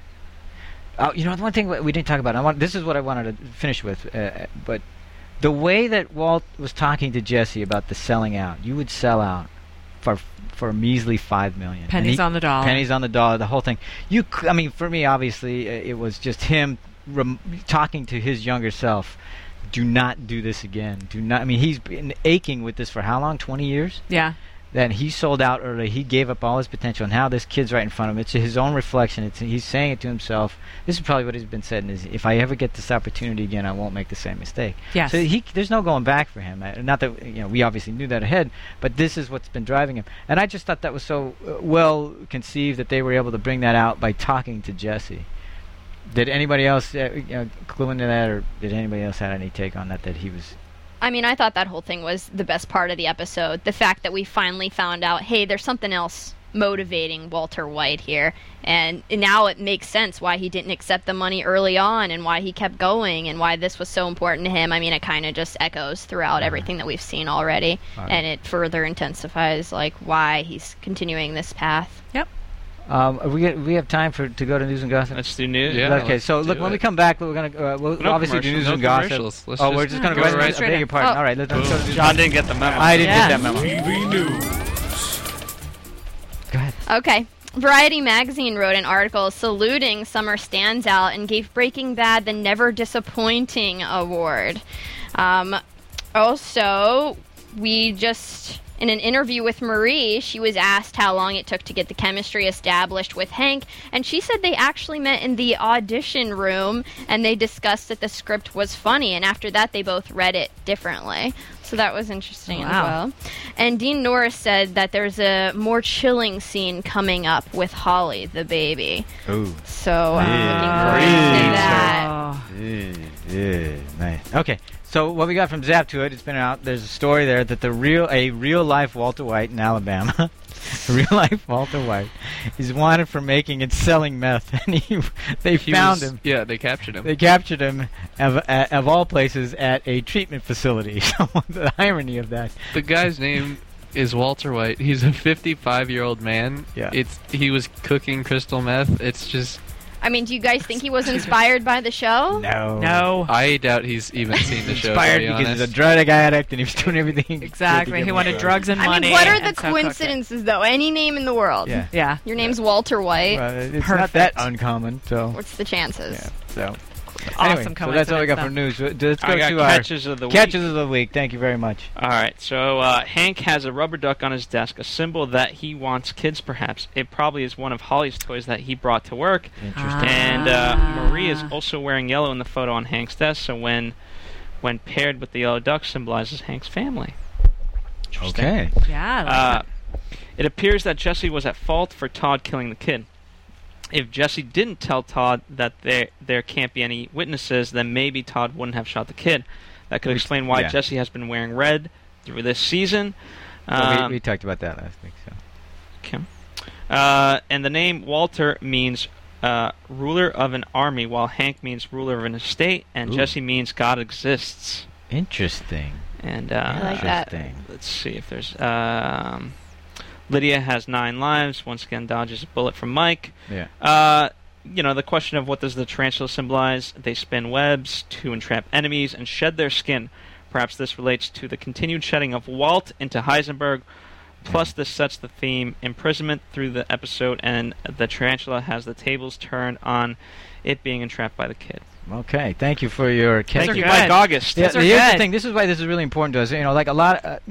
S4: Oh, you know, the one thing we didn't talk about. I want. This is what I wanted to finish with. Uh, but the way that Walt was talking to Jesse about the selling out, you would sell out for for a measly five million. And
S7: Pennies
S4: he-
S7: on the dollar.
S4: Pennies on the dollar. The whole thing. You. c- I mean, for me, obviously, uh, it was just him rem- talking to his younger self. do not do this again. Do not. I mean, he's been aching with this for how long? twenty years.
S7: Yeah.
S4: That he sold out early. He gave up all his potential, and now this kid's right in front of him. It's his own reflection. It's he's saying it to himself. This is probably what he's been saying: is if I ever get this opportunity again, I won't make the same mistake.
S7: Yes.
S4: So he, there's no going back for him. Uh, Not that you know we obviously knew that ahead, but this is what's been driving him. And I just thought that was so uh, well conceived that they were able to bring that out by talking to Jesse. Did anybody else uh, you know, clue into that, or did anybody else have any take on that? That he was.
S6: I mean, I thought that whole thing was the best part of the episode. The fact that we finally found out, hey, there's something else motivating Walter White here. And now it makes sense why he didn't accept the money early on and why he kept going and why this was so important to him. I mean, it kind of just echoes throughout everything that we've seen already.
S4: Right.
S6: And it further intensifies, like, why he's continuing this path.
S7: Yep.
S4: Um, we get, we have time for to go to news and gossip.
S5: Let's do news.
S8: Yeah.
S4: Okay,
S8: let's
S4: so look,
S8: do
S4: when
S8: it.
S4: we come back, we're gonna uh, we'll
S5: No
S4: obviously do news
S8: commercials.
S4: and
S8: No
S4: gossip.
S8: commercials. Let's
S4: oh,
S8: just
S4: we're just gonna
S8: go
S4: go right.
S8: right
S4: I
S8: straight
S4: beg
S7: in.
S4: your pardon.
S6: Oh.
S4: All right, let's, let's go to news.
S5: John didn't get the memo.
S4: I didn't
S7: Yeah.
S4: get that memo.
S1: T V News.
S4: Go ahead.
S6: Okay. Variety magazine wrote an article saluting Summer Standout and gave Breaking Bad the Never Disappointing award. Um, also, we just, in an interview with Marie, she was asked how long it took to get the chemistry established with Hank, and she said they actually met in the audition room, and they discussed that the script was funny, and after that they both read it differently. So that was interesting as
S7: Wow.
S6: well. And Dean Norris said that there's a more chilling scene coming up with Holly, the baby.
S4: Ooh.
S6: So I'm
S4: Yeah.
S6: looking forward to that.
S7: Oh.
S4: Yeah, yeah, nice. Okay, so what we got from Zap to It, it's been out. There's a story there that the real, a real life Walter White in Alabama, a real life Walter White, is wanted for making and selling meth, and he, they
S8: He
S4: found
S8: was-
S4: him.
S8: Yeah, they captured him.
S4: They captured him, of, uh, of all places, at a treatment facility. So the irony of that.
S8: The guy's name is Walter White. He's a fifty-five-year-old man.
S4: Yeah.
S8: It's he was cooking crystal meth. It's just
S6: I mean, do you guys think he was inspired by the show?
S4: No.
S7: No.
S8: I doubt he's even seen the show.
S4: Inspired
S8: to be
S4: because
S8: honest.
S4: he's a drug addict and he was doing everything.
S7: Exactly. He wanted drugs and
S6: I
S7: money.
S6: mean, what are the
S7: and so cooked it.
S6: coincidences, though? Any name in the world.
S4: Yeah.
S7: Yeah.
S6: Your name's Walter White.
S4: Well, it's not
S7: Perfect.
S4: that uncommon, so.
S6: What's the chances?
S4: Yeah, so.
S7: Awesome
S4: Anyway, so that's all we got for
S7: coincidence,
S4: news. Let's go
S5: I got
S4: to our
S5: catches of the week.
S4: catches of the week. Thank you very much.
S5: All right, so uh, Hank has a rubber duck on his desk, a symbol that he wants kids, perhaps. It probably is one of Holly's toys that he brought to work.
S4: Interesting.
S5: And uh, Marie is also wearing yellow in the photo on Hank's desk, so when when paired with the yellow duck, symbolizes Hank's family. Interesting.
S4: Okay.
S7: Yeah. I like
S5: Uh,
S7: that.
S5: it appears that Jesse was at fault for Todd killing the kid. If Jesse didn't tell Todd that there there can't be any witnesses, then maybe Todd wouldn't have shot the kid. That could
S4: We-
S5: explain why
S4: yeah.
S5: Jesse has been wearing red through this season.
S4: Well,
S5: Um,
S4: we, we talked about that last week. So.
S5: Okay. Uh, and the name Walter means uh, ruler of an army, while Hank means ruler of an estate, and
S4: Ooh.
S5: Jesse means God exists.
S4: Interesting.
S5: And uh,
S6: I like that.
S4: Interesting.
S5: let's see if there's. Um, Lydia has nine lives. Once again, dodges a bullet from Mike.
S4: Yeah.
S5: Uh, you know, the question of what does the tarantula symbolize? They spin webs to entrap enemies and shed their skin. Perhaps this relates to the continued shedding of Walt into Heisenberg. Plus, this sets the theme imprisonment through the episode, and the tarantula has the tables turned on it being entrapped by the kid.
S4: Okay. Thank you for your catch.
S5: Thank you,
S7: good.
S5: Mike August.
S4: Yeah,
S7: Those are
S4: here's the
S7: good.
S4: thing. This is why this is really important to us. You know, like a lot, uh,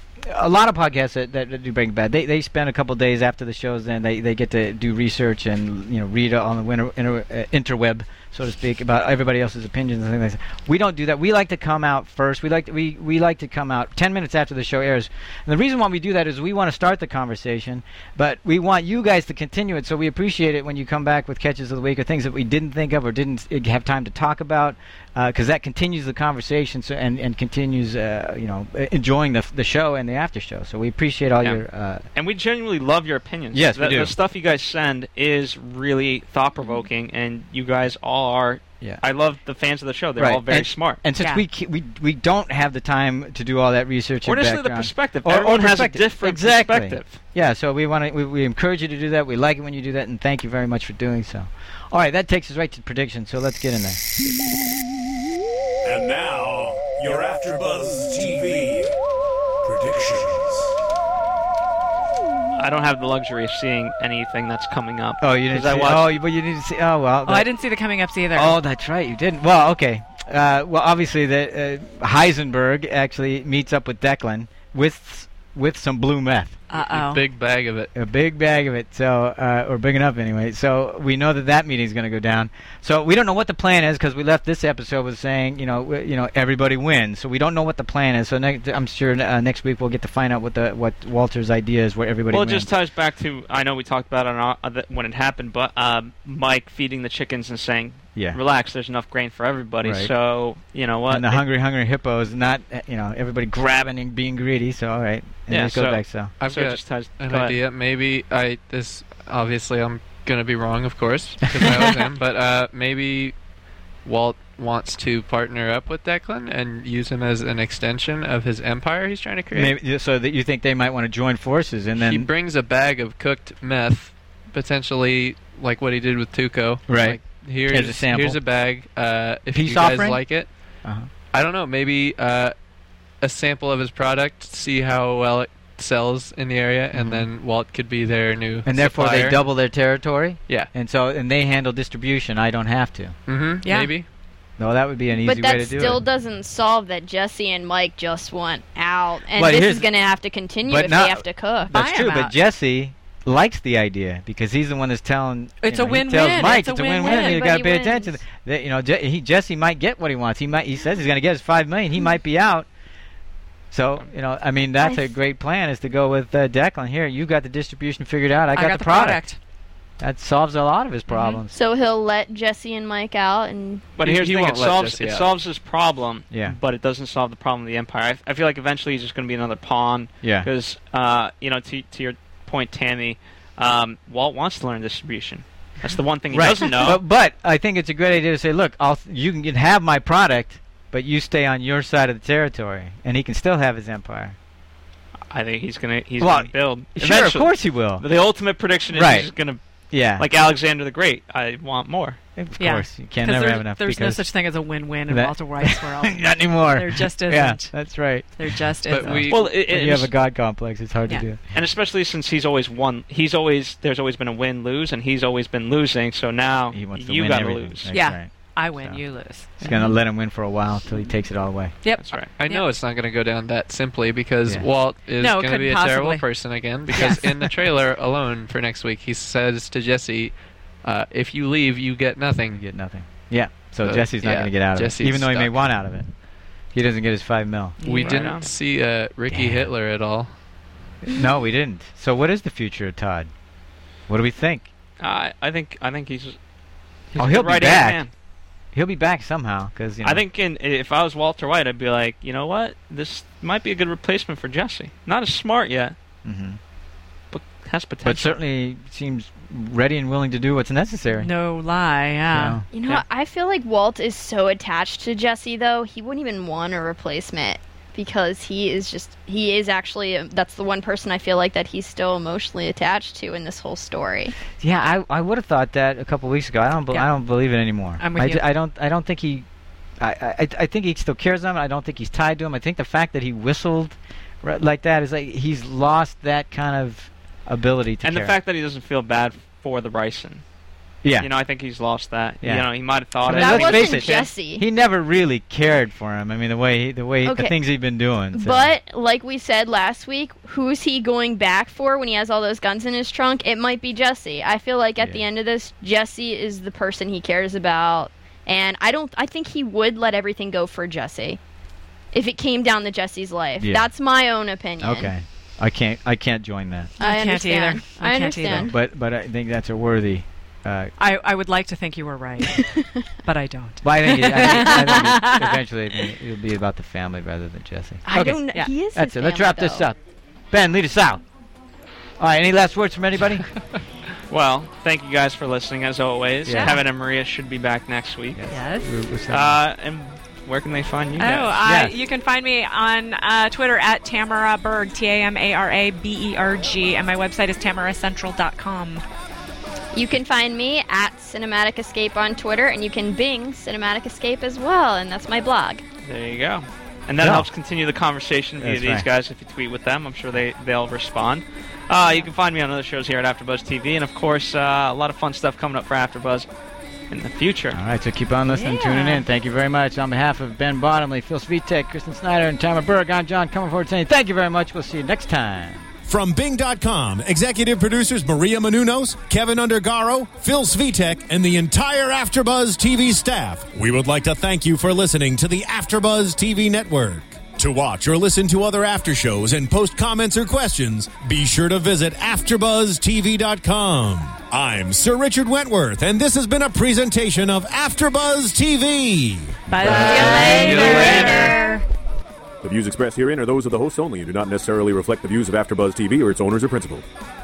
S4: a lot of podcasts that, that, that do Breaking Bad, they they spend a couple days after the shows, and they, they get to do research and you know read on the winter, inter, uh, interweb, so to speak, about everybody else's opinions and things like that. We don't do that. We like to come out first. We like to, we we like to come out ten minutes after the show airs. And the reason why we do that is we want to start the conversation, but we want you guys to continue it. So we appreciate it when you come back with catches of the week or things that we didn't think of or didn't uh, have time to talk about, because that continues the conversation so, and and continues uh, you know enjoying the the show and the after show. So we appreciate all
S5: Yeah.
S4: your. Uh,
S5: And we genuinely love your opinions.
S4: Yes, we
S5: the,
S4: do.
S5: The stuff you guys send is really thought-provoking, and you guys all are.
S4: Yeah.
S5: I love the fans of the show. They're
S4: Right.
S5: all very
S4: And-
S5: smart.
S4: And since
S7: Yeah.
S4: we ca- we we don't have the time to do all that research
S5: Or
S4: and
S5: just the
S4: background.
S5: perspective.
S4: Or- or
S5: Everyone has a
S4: perspective.
S5: different
S4: Exactly.
S5: perspective.
S4: Yeah, so we want to we, we encourage you to do that. We like it when you do that, and thank you very much for doing so. All right, that takes us right to predictions. So let's get in there.
S1: And now, your AfterBuzz T V predictions.
S5: I don't have the luxury of seeing anything that's coming up.
S4: Oh, you didn't.
S5: 'Cause I
S4: See,
S5: watched-
S4: oh, you- but you didn't see. Oh well.
S7: Oh, I didn't see the coming ups either.
S4: Oh, that's right. You didn't. Well, okay. uh, well, obviously, the uh, Heisenberg actually meets up with Declan with with some blue meth.
S7: Uh-oh.
S8: A big bag of it.
S4: A big bag of it, so uh, or big enough anyway. So we know that that meeting's going to go down. So we don't know what the plan is because we left this episode with saying, you know, w- you know, everybody wins. So we don't know what the plan is. So next, I'm sure uh, next week we'll get to find out what the what Walter's idea is, where everybody
S5: Well,
S4: wins.
S5: it just ties back to, I know we talked about it on, uh, when it happened, but um, Mike feeding the chickens and saying,
S4: yeah.
S5: relax, there's enough grain for everybody.
S4: Right.
S5: So, you know what?
S4: And the
S5: It-
S4: hungry, hungry hippos, not, uh, you know, everybody grabbing and being greedy. So all right, and
S5: Yeah,
S4: this goes
S5: so-
S4: back. So
S8: I've
S5: so it
S8: got
S5: just ties,
S8: an
S5: go ahead.
S8: idea. Maybe I this obviously I'm gonna be wrong, of course, because I was him. But uh, maybe Walt wants to partner up with Declan and use him as an extension of his empire he's trying to create.
S4: maybe so that you think they might want to join forces, and then
S8: he brings a bag of cooked meth, potentially like what he did with Tuco.
S4: Right.
S8: Like, here's,
S4: Here's a sample.
S8: Here's a bag. Uh, if
S4: Peace
S8: you guys
S4: offering?
S8: like it,
S4: uh-huh.
S8: I don't know. Maybe uh, a sample of his product, see how well it sells in the area, and
S4: Mhm.
S8: then Walt could be their new
S4: and therefore
S8: supplier.
S4: they double their territory.
S8: Yeah.
S4: And so and they handle distribution. I don't have to.
S8: Mm-hmm.
S7: Yeah.
S8: Maybe.
S4: No, that would be an easy
S6: But
S4: way
S6: that
S4: to do
S6: still
S4: it.
S6: doesn't solve that Jesse and Mike just want out, and
S4: But
S6: this
S4: here's-
S6: is going to have to continue
S4: but
S6: if
S4: not-
S6: they have to cook.
S4: That's
S7: Buy
S4: true,
S7: 'em
S4: but
S7: out.
S4: Jesse likes the idea because he's the one that's telling.
S7: It's
S4: you
S7: a
S4: know, he
S7: win-win.
S4: tells Mike
S7: It's a
S4: it's a win-win.
S7: win-win.
S4: You got to pay
S6: Everybody
S4: attention.
S6: wins.
S4: That, you know, Je- he, Jesse might get what he wants. He might. He says he's going to get his five million. He might be out. So you know, I mean, that's
S6: I
S4: a great plan. Is to go with uh, Declan. Here, you got the distribution figured out. I got,
S7: I got
S4: the product.
S7: product.
S4: That solves a lot of his problems.
S6: So he'll let Jesse and Mike out, and
S5: But
S8: He-
S5: here's
S8: he
S5: the thing:
S8: won't
S5: it
S8: let
S5: solves
S8: Jesse
S5: it
S8: out.
S5: solves his problem,
S4: Yeah.
S5: but it doesn't solve the problem of the Empire. I, I feel like eventually he's just going to be another pawn.
S4: Yeah.
S5: Because uh, you know, to to your point, Tammy, um, Walt wants to learn distribution. That's the one thing he
S4: Right.
S5: doesn't know.
S4: But, but I think it's a great idea to say, look, I'll, you can have my product, but you stay on your side of the territory, and he can still have his empire.
S5: I think he's gonna he's
S4: Well,
S5: gonna build.
S4: Sure, of
S5: Eventually.
S4: course he will.
S5: The ultimate prediction is
S4: Right.
S5: he's gonna,
S4: Yeah.
S5: like Alexander the Great. I want more.
S4: Of
S7: Yeah.
S4: course, you can
S7: 'Cause
S4: never
S7: there's,
S4: have enough.
S7: there's no
S4: because
S7: such thing as a win-win in
S4: that-
S7: Walter White's world.
S4: not anymore.
S7: There just isn't.
S4: Yeah, that's right.
S7: There just
S8: But
S7: isn't.
S8: we-
S5: Well, it,
S4: When
S5: it,
S4: you have a god complex, it's hard
S7: Yeah.
S4: to do.
S5: and especially since he's always won. He's always there's always been a win lose, and he's always been losing. So now
S4: He wants to
S5: you
S4: win
S5: gotta
S4: everything.
S5: lose.
S4: That's
S7: Yeah.
S4: right.
S7: I win,
S4: So.
S7: you lose.
S4: He's gonna let him win for a while until he takes it all away.
S7: Yep.
S5: That's right.
S8: I know it's not going to go down that simply because
S4: Yeah.
S8: Walt is
S7: No, it
S8: going to be a
S7: couldn't
S8: terrible
S7: possibly.
S8: person again. Because in the trailer alone for next week, he says to Jesse, uh, "If you leave, you get
S4: You
S8: nothing."
S4: get nothing. Yeah. So
S8: So,
S4: Jesse's not
S8: yeah,
S4: gonna get out of
S8: Jesse's
S4: it, even though he may
S8: stuck.
S4: want out of it. He doesn't get his five mil.
S8: We
S5: Right
S8: didn't
S5: on.
S8: see uh, Ricky
S4: Damn.
S8: Hitler at all.
S4: No, we didn't. So what is the future of Todd? What do we think?
S5: Uh, I think I think he's. he's
S4: Oh,
S5: a
S4: he'll
S5: good
S4: be
S5: right-hand
S4: back.
S5: man.
S4: He'll be back somehow, because you know.
S5: I think in, if I was Walter White, I'd be like, you know what, this might be a good replacement for Jesse. Not as smart yet,
S4: hmm
S5: but has potential.
S4: But certainly seems ready and willing to do what's necessary.
S7: No lie, yeah.
S4: So,
S6: you know,
S5: Yeah.
S6: what? I feel like Walt is so attached to Jesse, though he wouldn't even want a replacement because he is just he is actually a, that's the one person I feel like that he's still emotionally attached to in this whole story.
S4: yeah, I I would have thought that a couple weeks ago. I don't. Be-
S7: Yeah.
S4: I don't believe it anymore.
S7: I'm with
S4: I,
S7: you.
S4: d- I don't. I don't think he. I, I I think he still cares of him. I don't think he's tied to him. I think the fact that he whistled right, like that is like he's lost that kind of ability to
S5: and
S4: care.
S5: the fact that he doesn't feel bad for the Bryson.
S4: yeah.
S5: You know, I think he's lost that.
S4: Yeah.
S5: You know, he might have thought
S4: I mean,
S5: it.
S6: That
S4: let's
S6: wasn't
S4: face it,
S6: Jesse.
S4: He never really cared for him. I mean, the way he, the way the
S6: Okay.
S4: things he'd been doing. so-
S6: But like we said last week, who's he going back for when he has all those guns in his trunk? It might be Jesse. I feel like at
S4: Yeah.
S6: the end of this, Jesse is the person he cares about, and I don't. I think he would let everything go for Jesse if it came down to Jesse's life.
S4: Yeah.
S6: That's my own opinion.
S4: okay, I can't. I can't join that.
S6: I
S7: I can't
S6: understand.
S7: either. I
S6: I
S7: can't
S6: understand.
S4: But but I think that's a worthy. Uh,
S7: I, I would like to think you were right, but I don't.
S4: but I think, it, I think, I think it, eventually it- it'll be about the family rather than Jesse.
S6: I
S4: Okay.
S6: don't. know.
S7: Yeah.
S6: He is.
S4: That's
S6: his
S4: it. Let's
S6: family,
S4: wrap this
S6: though.
S4: up. Ben, lead us out. All right. Any last words from anybody?
S5: Well, thank you guys for listening, as always.
S4: Yeah.
S5: Kevin and Maria should be back next week.
S7: Yes.
S4: What's that?
S5: Uh, and where can they find you
S7: Oh,
S5: guys?
S7: uh,
S4: Yes.
S7: you can find me on uh, Twitter at Tamara Berg, T A M A R A B E R G, and my website is tamara central dot com.
S6: You can find me at Cinematic Escape on Twitter, and you can Bing Cinematic Escape as well, and that's my blog.
S5: There you go. And that
S4: Yeah.
S5: helps continue the conversation via
S4: That's
S5: these
S4: right.
S5: guys. If you tweet with them, I'm sure they, they'll respond. Uh, you can find me on other shows here at AfterBuzz T V. And, of course, uh, a lot of fun stuff coming up for AfterBuzz in the future.
S4: All right, so keep on listening,
S6: Yeah.
S4: tuning in. Thank you very much. On behalf of Ben Bottomley, Phil Svitek, Kristen Snyder, and Tamara Berg, I'm John Comerford saying thank you very much. We'll see you next time.
S3: From Bing dot com, executive producers Maria Menounos, Kevin Undergaro, Phil Svitek, and the entire AfterBuzz T V staff, we would like to thank you for listening to the AfterBuzz T V network. To watch or listen to other after shows and post comments or questions, be sure to visit after buzz T V dot com. I'm Sir Richard Wentworth, and this has been a presentation of AfterBuzz T V.
S7: Bye. See you later.
S1: The views expressed herein are those of the hosts only and do not necessarily reflect the views of AfterBuzz T V or its owners or principals.